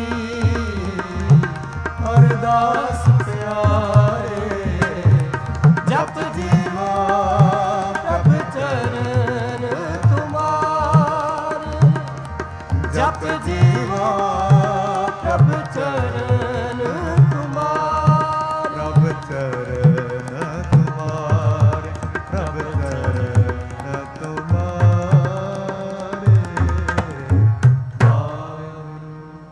ਅਰਦਾਸ ਪਿਆਰੇ ਜਪ ਜੀਵਾ ਪ੍ਰਭ ਚਰਨ ਤੁਮਾਰੇ ਜਪ ਜੀਵਾ ਪ੍ਰਭ ਚਰਨ ਤੁਮਾਰੇ ਪ੍ਰਭ ਚਰਨ ਤੁਮਾਰੇ ਪ੍ਰਭ ਚਰਨ ਤੁਮਾਰੇ ਵਾਹਿਗੁਰੂ।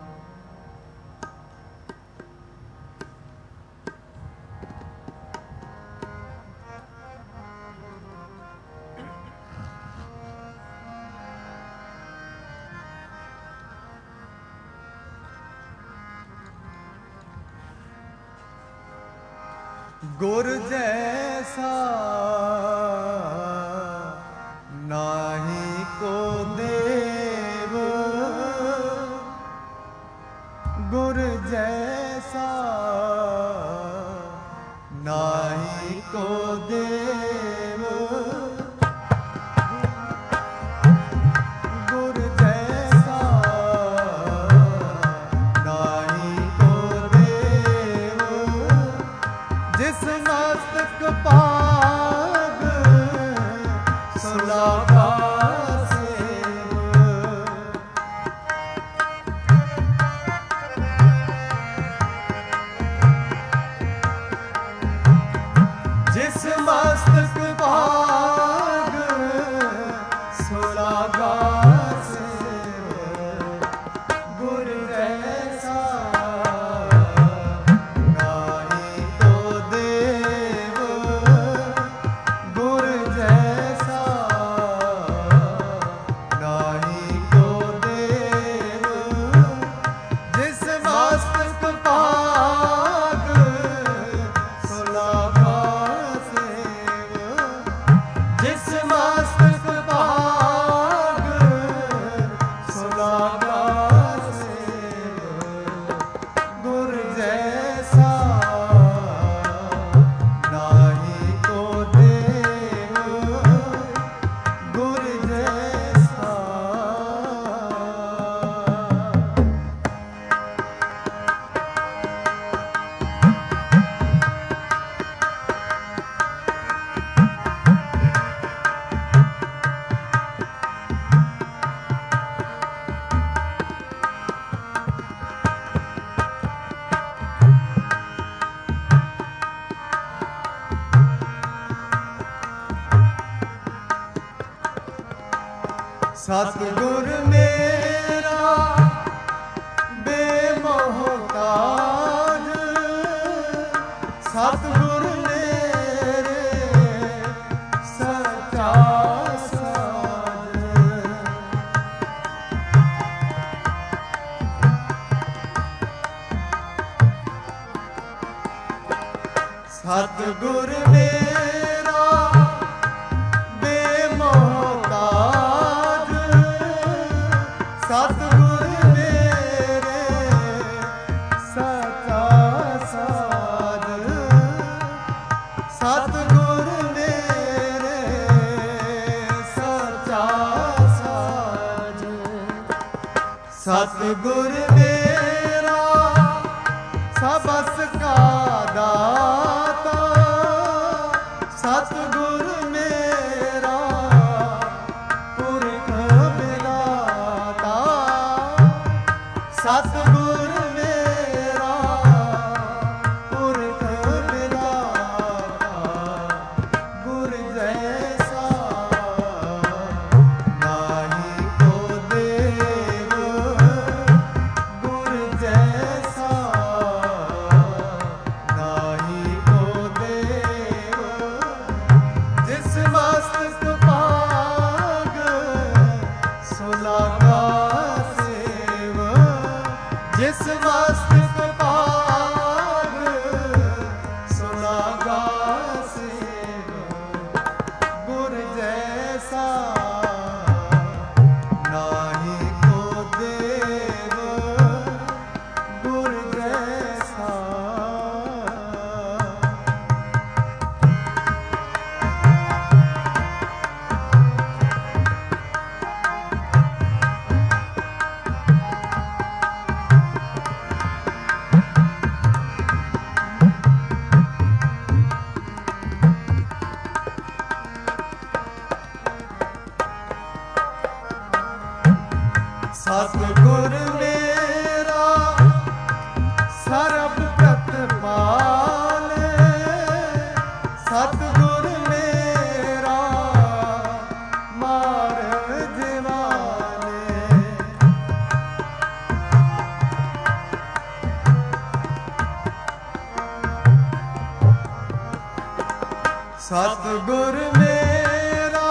ਗੁਰ ਜੈਸਾ ਨਾਹੀ ਕੋ ਦੇਵ ਗੁਰ ਜੈਸਾ ਨਾਹੀ ਕੋ ਦੇਵ ਗੁਰ ਜੈਸਾ ਨਾਹੀ ਕੋ ਦੇਵ ਜਿਸ ਮਸਤਕ ਭਾਗ ਸੁਲਾਗਾ ਸੇਵ ਜਿਸ ਮਸਤਕ ਭਾਗ ਸੁਲਾਗਾ ਸੇਵ ਗੁਰ ਜੈਸਾ ਨਾਹੀ ਕੋ ਦੇਵ ਗੁਰ ਜੈਸਾ ਨਾਹੀ ਕੋ ਦੇਵ ਜਿਸ ਮਸਤਕ ਭਾਗ ਸੁਲਾਗਾ ਸੇਵ ਜਿਸ ਮਸਤਕ ਭਾਗ ਸੁਲਾਗਾ ਸੇਵ ਗੁਰ ਜੈਸਾ ਨਾਹੀ ਕੋ ਦੇਵ ਗੁਰ ਜੈਸਾ। ਸਤਿਗੁਰ ਮੇਰਾ ਬੇਮੋਹਤਾਜ ਸਤਿਗੁਰ ਮੇਰੇ ਸੱਚਾ ਸਾਜ ਸਤਿਗੁਰ ਮੇਰਾ ਬੇਮੋਹਤਾਜ ਸਤਿਗੁਰ ਮੇਰੇ ਸੱਚਾ ਸਾਜ ਸਤਿਗੁਰ ਮੇਰਾ ਸਬਸ ਕਾ ਦਾਤਾ, ਸਤਿਗੁਰ ਮੇਰਾ ਪੁਰਖ ਵਿਦਾਤਾ, ਸਤਿਗੁਰ ਮੇਰਾ ਪੁਰਖ ਵਿਦਾਤਾ, ਗੁਰ ਜੈਸਾ ਨਾਹੀ ਕੋ ਦੇਵ, ਗੁਰ ਜੈਸਾ ਨਾਹੀ ਕੋ ਦੇਵ, ਜਿਸ ਮਸਤਕ ਭਾਗ ਸੁਲਾਗਾ ਸੇਵ, ਜਿਸ ਮਸਤਕ ਭਾਗ ਸੁਲਾਗਾ ਸੇਵ, ਗੁਰ ਜੈਸਾ ਨਾਹੀ ਕੋ ਦੇਵ, ਗੁਰ ਜੈਸਾ। ਸਤਿਗੁਰ ਮੇਰਾ ਸਰਬ ਪ੍ਰਤਪਾਲ, ਸਤਿਗੁਰ ਮੇਰਾ ਮਾਰਗ ਵਾਲੇ, ਸਤਿਗੁਰ ਮੇਰਾ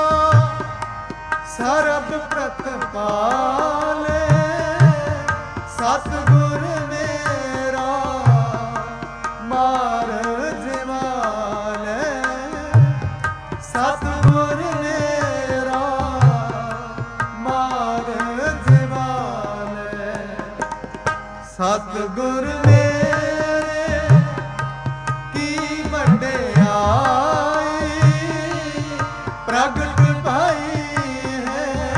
ਸਰਬ ਪ੍ਰਤਪਾਲ, ਸਤਿਗੁਰ ਮੇਰਾ ਮਾਰਗ ਵਾਲੇ, ਸਤਿਗੁਰ ਮੇਰਾ ਮਾਰਗ ਵਾਲੇ, ਸਤਿਗੁਰ ਮੇਰੇ ਕੀ ਵਡਿਆਈ ਪ੍ਰਗਟ ਭਾਈ ਹੈ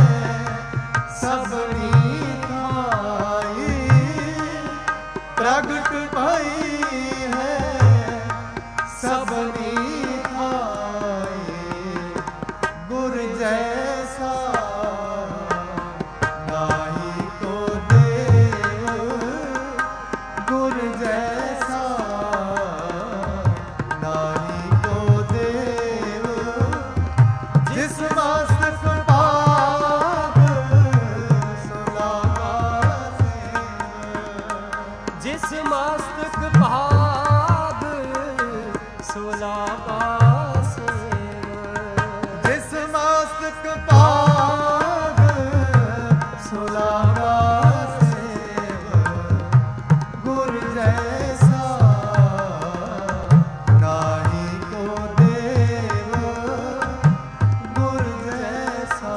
ਸਭਨੀ ਥਾਈ, ਪ੍ਰਗਟ ਭਾਈ ਹੈ ਸਭਨੀ ਥਾਈ, ਗੁਰ ਜੈਸਾ ਨਾਹੀ ਕੋ ਦੇਵ, ਗੁਰ ਜੈਸਾ ਨਾਹੀ ਕੋ ਦੇਵ, ਜਿਸ ਮਸਤਕ ਭਾਗ ਸੁਲਾਗਾ ਸੇਵ, ਜਿਸ ਮਸਤਕ ਭਾਗ ਸੁਲਾਗਾ ਸੇਵ, ਜਿਸ ਮਸਤਕ ਭਾਗ ਸੁਲਾਗਾ ਸੇਵ, ਗੁਰ ਜੈਸਾ ਨਾਹੀ ਕੋ ਦੇਵ, ਗੁਰ ਜੈਸਾ।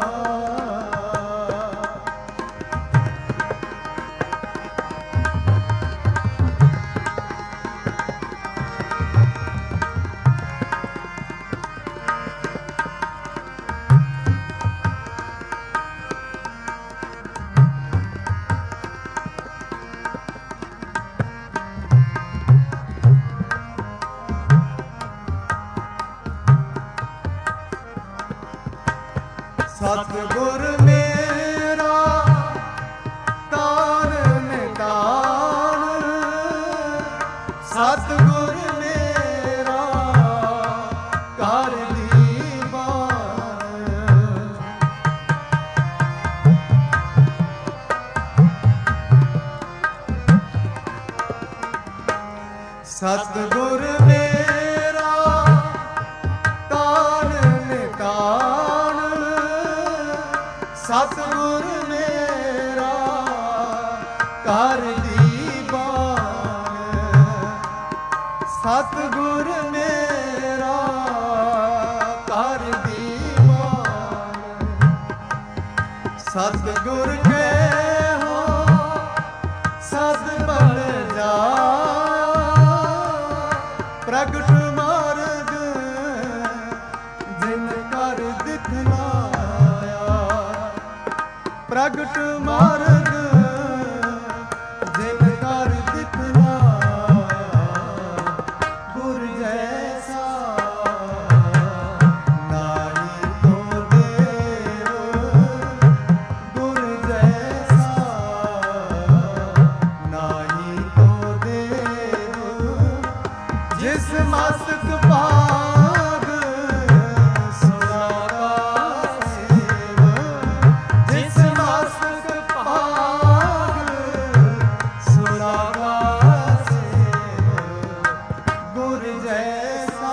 ਸਤਿਗੁਰ ਮੇਰਾ ਤਾਰਨ ਤਾਰਨ, ਸਤਿਗੁਰ ਮੇਰਾ ਕਰ ਦੀਵਾਨ, ਸਤਿਗੁਰ ਮੇਰਾ ਤਾਰਨ ਤਾਰਨ, ਸਤਿਗੁਰ ਮੇਰਾ ਕਰ ਦੀਵਾਨ, ਸਤਿਗੁਰ ਮੇਰਾ ਕਰ ਦੀਵਾਨ, ਸਤਿਗੁਰ ਕੇ ਹੋ ਸਦ ਬਲ ਜਾ, ਪ੍ਰਗਟ ਮਾਰਗ ਜਿਨ ਕਰ ਦਿਖਲਾਇਆ, ਪ੍ਰਗਟ ਮਾਰਗ ਜਿਸ ਮਸਤਕ ਭਾਗ ਸੁਨਾਗਾ ਸੇਵ, ਜਿਸ ਮਸਤਕ ਭਾਗ ਸੁਨਾਗਾ ਸੇਵ, ਗੁਰ ਜੈਸਾ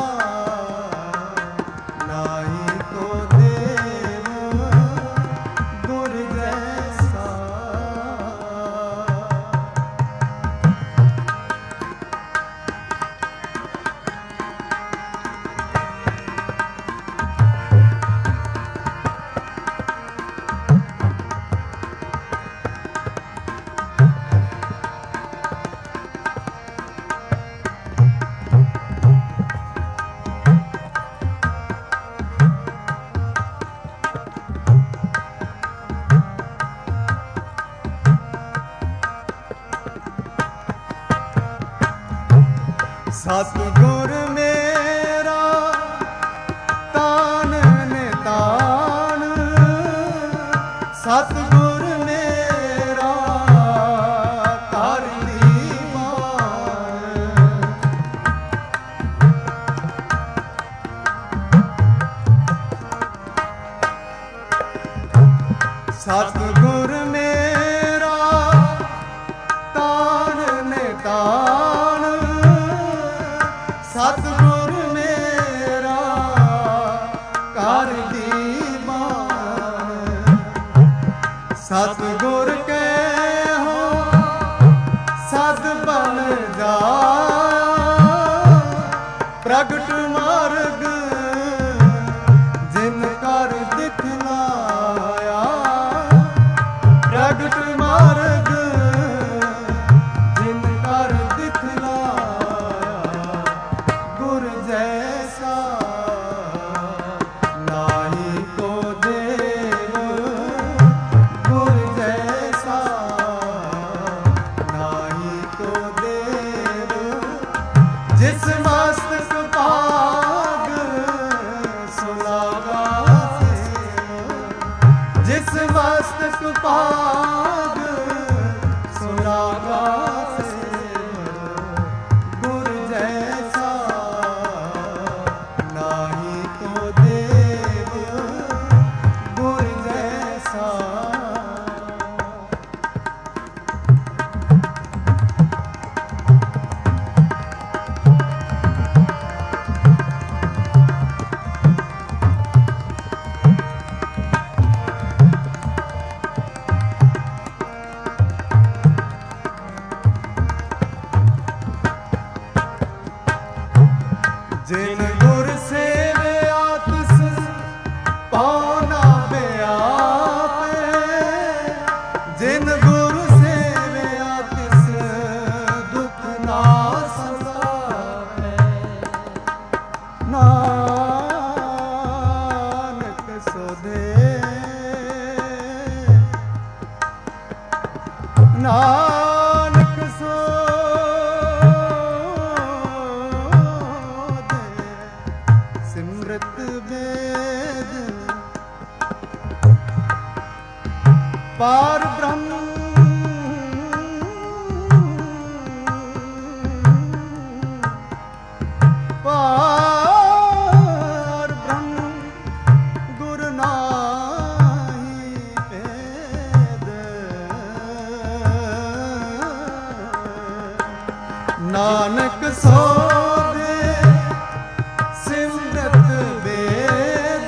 ਨਾਹੀ ਕੋ ਦੇਵ, ਗੁਰ ਜੈਸਾ। ਸਤਿਗੁਰ ਮੇਰਾ ਤਾਨ ਨਿਤਾਨ, ਸਤਿਗੁਰ ਮੇਰਾ ਧਰਨੀ ਮਾਨ, ਸਤਿਗੁਰ ਮੇਰਾ ਤਾਨ ਨਿਤਾਨ, ਸਤਿਗੁਰ ਮੇਰਾ ਘਰ ਦੀਵਾਨ, ਸਤਿਗੁਰ ਕਹਿਓ ਸਦ ਬਨ ਜਾ, ਪ੍ਰਗਟ ਮਾਰਗ ਜਿਨ ਕਰ ਦਿਖਲਾਇਆ, ਪ੍ਰਗਟ ਮਾਰਗ ਜਿਨ ਕਰ ਦਿਖਲਾਇਆ, ਗੁਰ ਜੈਸਾ ਨਾਹੀ ਕੋ ਦੇਵ, ਗੁਰ ਜੈਸਾ ਨਾਹੀ ਕੋ ਦੇਵ, ਜਿਸ ਮਸਤਕ ਭਾਗ ਸੁਨਾਗਾ ਸੇਵ, ਜਿਸ ਮਸਤਕ ਭਾਗ ਸੁਨਾਗਾ ਸੇਵ, ਗੁਰ ਜੈਸਾ ਨਾਹੀ ਕੋ ਦੇਵ, ਗੁਰ ਜੈਸਾ। ਜਿਨ ਗੁਰ ਸੇਵਿਆ ਤਿਸ ਪਾਉ ਨਾ ਬਿਆਪੇ, ਜਿਨ ਗੁਰ ਸੇਵਿਆ ਤਿਸ ਦੁਖ ਨਾ ਸੰਤਾਪੈ, ਨਾਨਕ ਸੋਧੇ, ਨਾਨਕ ਸੋਧੇ, ਸਿਮਰਤ ਵੇਦ ਪਾਰ ਬ੍ਰਹਮ, ਪਾਰ ਬ੍ਰਹਮ ਗੁਰ ਨਾਹੀ ਭੇਦ, ਨਾਨਕ ਸੋਧੇ ਸਿਮਰਤ ਵੇਦ,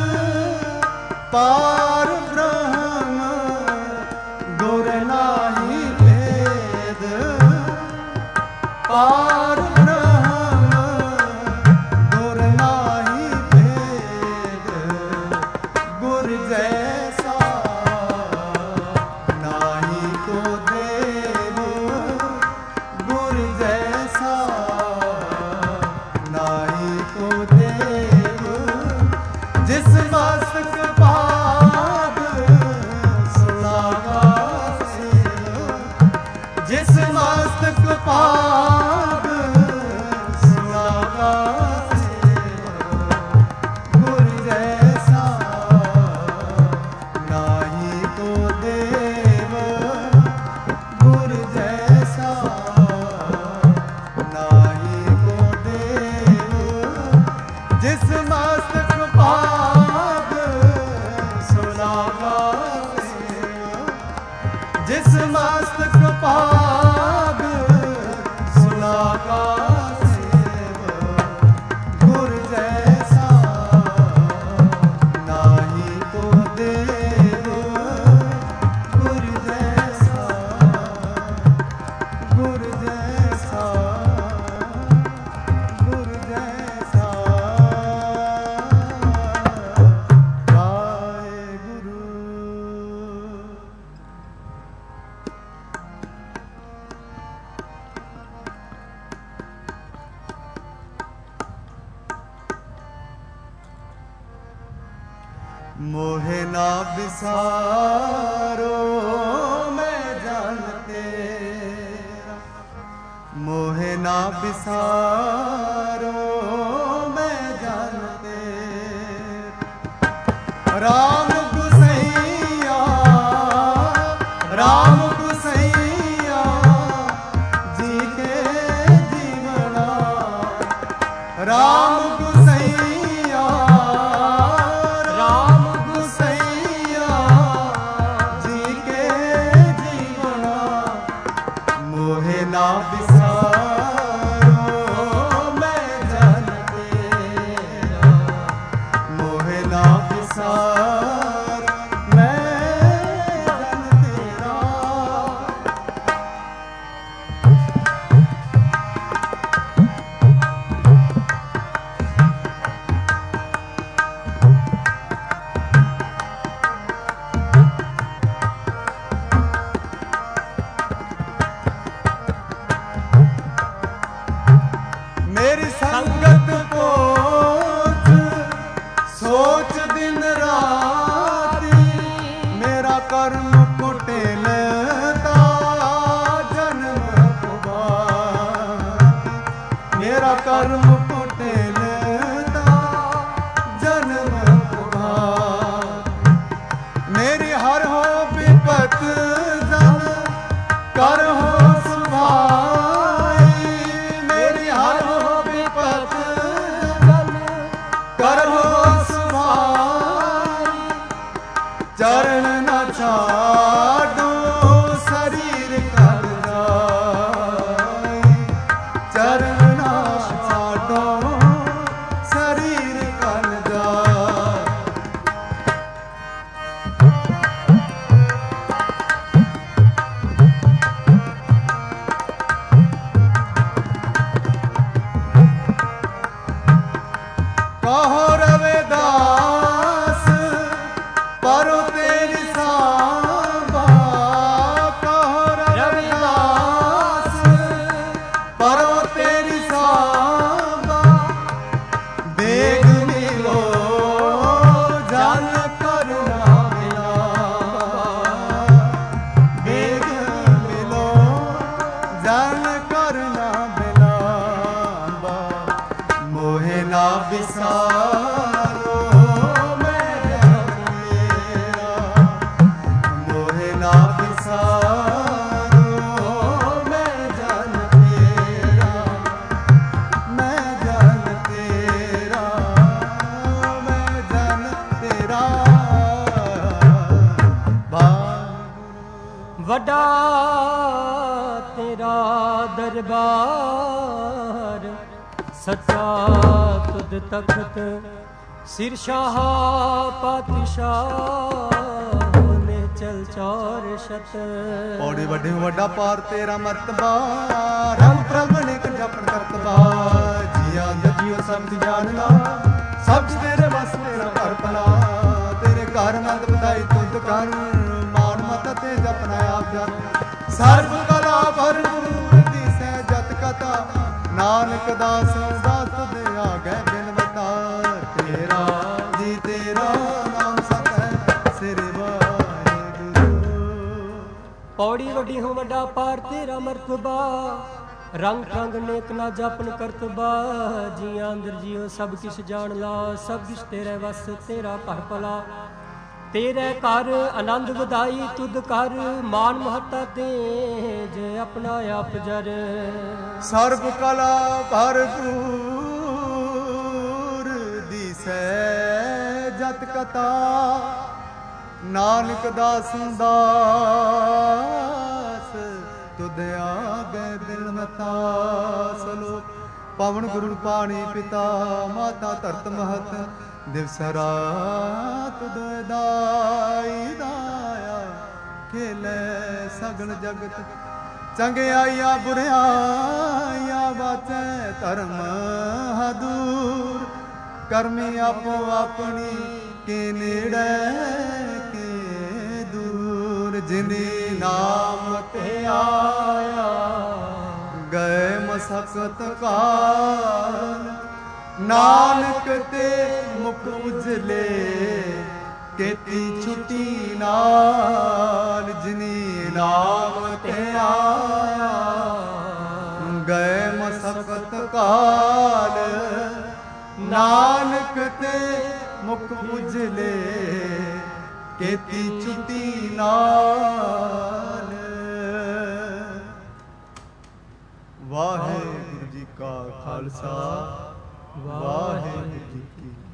ਪਾਰ ਬ੍ਰਹਮ ਗੁਰ ਨਾਹੀ ਭੇਦ, ਪਾਰ ਬ੍ਰਹਮ ਗੁਰ ਨਾਹੀ ਭੇਦ, ਗੁਰ ਜੈਸਾ ਨਾਹੀ ਕੋ ਦੇਵ, ਗੁਰ ਜੈਸਾ ਨਾਹੀ ਕੋ ਦੇਵ, ਜਿਸ ਮਸਤਕ ਭਾਗ ਸੁਨਾਗਾ ਸੇਵ, ਜਿਸ ਮਸਤਕ ਭਾਗ ਸੁਨਾਗਾ ਸੇਵ, ਗੁਰ ਜੈਸਾ ਨਾਹੀ ਕੋ ਦੇਵ, ਗੁਰ ਜੈਸਾ ਨਾਹੀ ਕੋ ਦੇਵ। ਗੁਰ ਜੈਸਾ ਗੁਰ ਜੈਸਾ ਵਾਹਿਗੁਰੂ। मोहे ना बिसारो मैं जान तेरा, मोहे ना बिसारो मैं जान तेरा। राम गुसैया राम गुसैया जी के जीवना, राम गुसैया ना बिसारो मैं जान तेरा, मोहे ना बिसारो मैं जान तेरा। मेरी संगत पोच सोच दिन राती, मेरा कर्म कुटिलता जन्म कुबाती, मेरा कर्म कुटिलता जन्म कुबाती। मेरी हर हो विपत जन कर हो सुभाई, मेरी हर हो विपत जन कर हो सुभाई। चरण न छाडो शरीर कर जाई, चरण न छाडो शरीर कर जाई। कहो रविदास परो तेरी सांबा, कहो रविदास परो तेरी सांबा। बेग मिलो जन करुणा मिला, बेग मिलो जन करुणा मिला। मोहे ना बिसारो मैं जान तेरा, मोहे ना बिसारो मैं जान तेरा, मैं जान तेरा, मैं जान तेरा। ਵੱਡਾ ਤੇਰਾ ਦਰਬਾਰ, ਸੱਚਾ ਤੁਧ ਤਖਤ, ਸਿਰ ਸ਼ਾਹ ਪਾਤਸ਼ਾਹ ਨੇ ਚਲ ਚੌਰ ਸ਼ਤ। ਔੜੇ ਵੱਡੇ ਵੱਡਾ ਪਾਰ ਤੇਰਾ ਮਰਤਬਾ, ਰੰਗ ਪ੍ਰਭ ਨੇ ਜਪਨ ਕਰਤਬਾ। ਜੀਆ ਜੀਓ ਸਬਦ ਜਾਣ ਲਾ, ਸਬਦ ਤੇਰੇ ਵਸ ਤੇਰਾ ਘਰ ਭਲਾ। ਤੇਰੇ ਘਰ ਆਨੰਦ ਵਧਾਈ ਤੁਧ ਕਰ, ਮਾਨ ਮਤ ਤੇ ਜਪਨਾ ਆਪ ਜਨ। ਸਰਬ ਕਲਾ ਭਰਪੂਰ ਦਿਸੈ ਜਤ ਕਥਾ, ਨਾਨਕ ਦਾਸ ਦਾਸ ਦੇ ਆਗੇ ਬਿਨਵਤਾ। ਤੇਰਾ ਜੀ ਤੇਰਾ ਨਾਮ ਸਤ ਹੈ ਸਿਰ ਵਾਹਿਗੁਰੂ। ਪੌੜੀ ਵੱਡੀ ਹੋ ਵੱਡਾ ਪਾਰ ਤੇਰਾ ਮਰਤਬਾ, ਰੰਗ ਰੰਗ ਨੇਕ ਨਾ ਜਪਨ ਕਰਤਬਾ। ਜੀਆਂ ਅੰਦਰ ਜੀਓ ਸਭ ਕਿਛ ਜਾਣ ਲਾ, ਸਭ ਕਿਛ ਤੇਰੇ ਵਸ ਤੇਰਾ ਘਰ ਭਲਾ। ਤੇਰੇ ਘਰ ਆਨੰਦ ਵਧਾਈ ਤੁਧ ਕਰ, ਮਾਨ ਮਹੱਤਾ ਤੇ ਜੇ ਆਪਣਾ ਆਪ ਜਰ। ਸਰਬ ਕਲਾ ਭਰਪੂਰ ਦਿਸੈ ਜਤ ਕਥਾ, ਨਾਨਕ ਦਾਸ ਦਾਸ ਤੁਧ ਆਗੇ ਬਿਨਵਤਾ। ਸਲੋਕ ਪਵਨ ਗੁਰੂ ਪਾਣੀ ਪਿਤਾ, ਮਾਤਾ ਧਰਤ ਮਹਤ, ਦਿਵਸ ਰਾਤ ਦੁਇ ਦਾਈ ਦਾਇਆ। ਖੇਲੇ ਸਗਲ ਜਗਤ ਚੰਗਿਆਈਆਂ ਬੁਰਿਆਈਆਂ ਬਾਚੈ ਧਰਮ ਹਦੂਰ ਕਰਮੀ ਆਪੋ ਆਪਣੀ ਕੇ ਨੇੜੇ ਕੇ ਦੂਰ ਜਿਨੇ ਨਾਮ ਤੇ ਆਇਆ ਗਏ ਮਸਕਤ ਕਾਲ ਨਾਨਕ ਤੇ ਮੁਖ ਉਜਲੇ ਕੀਤੀ ਛੁੱਟੀ ਨਾਲ ਜਿਨੀ ਨਾਮ ਤੇ ਆਇਆ ਗਏ ਮਸਕਤ ਕਾਲ ਨਾਨਕ ਤੇ ਮੁਖ ਉਜਲੇ ਕੀਤੀ ਛੁੱਟੀ ਨਾਲ। ਵਾਹਿਗੁਰੂ ਜੀ ਕਾ ਖਾਲਸਾ ਵਾਹਿਗੁਰੂ ਜੀ ਕੀ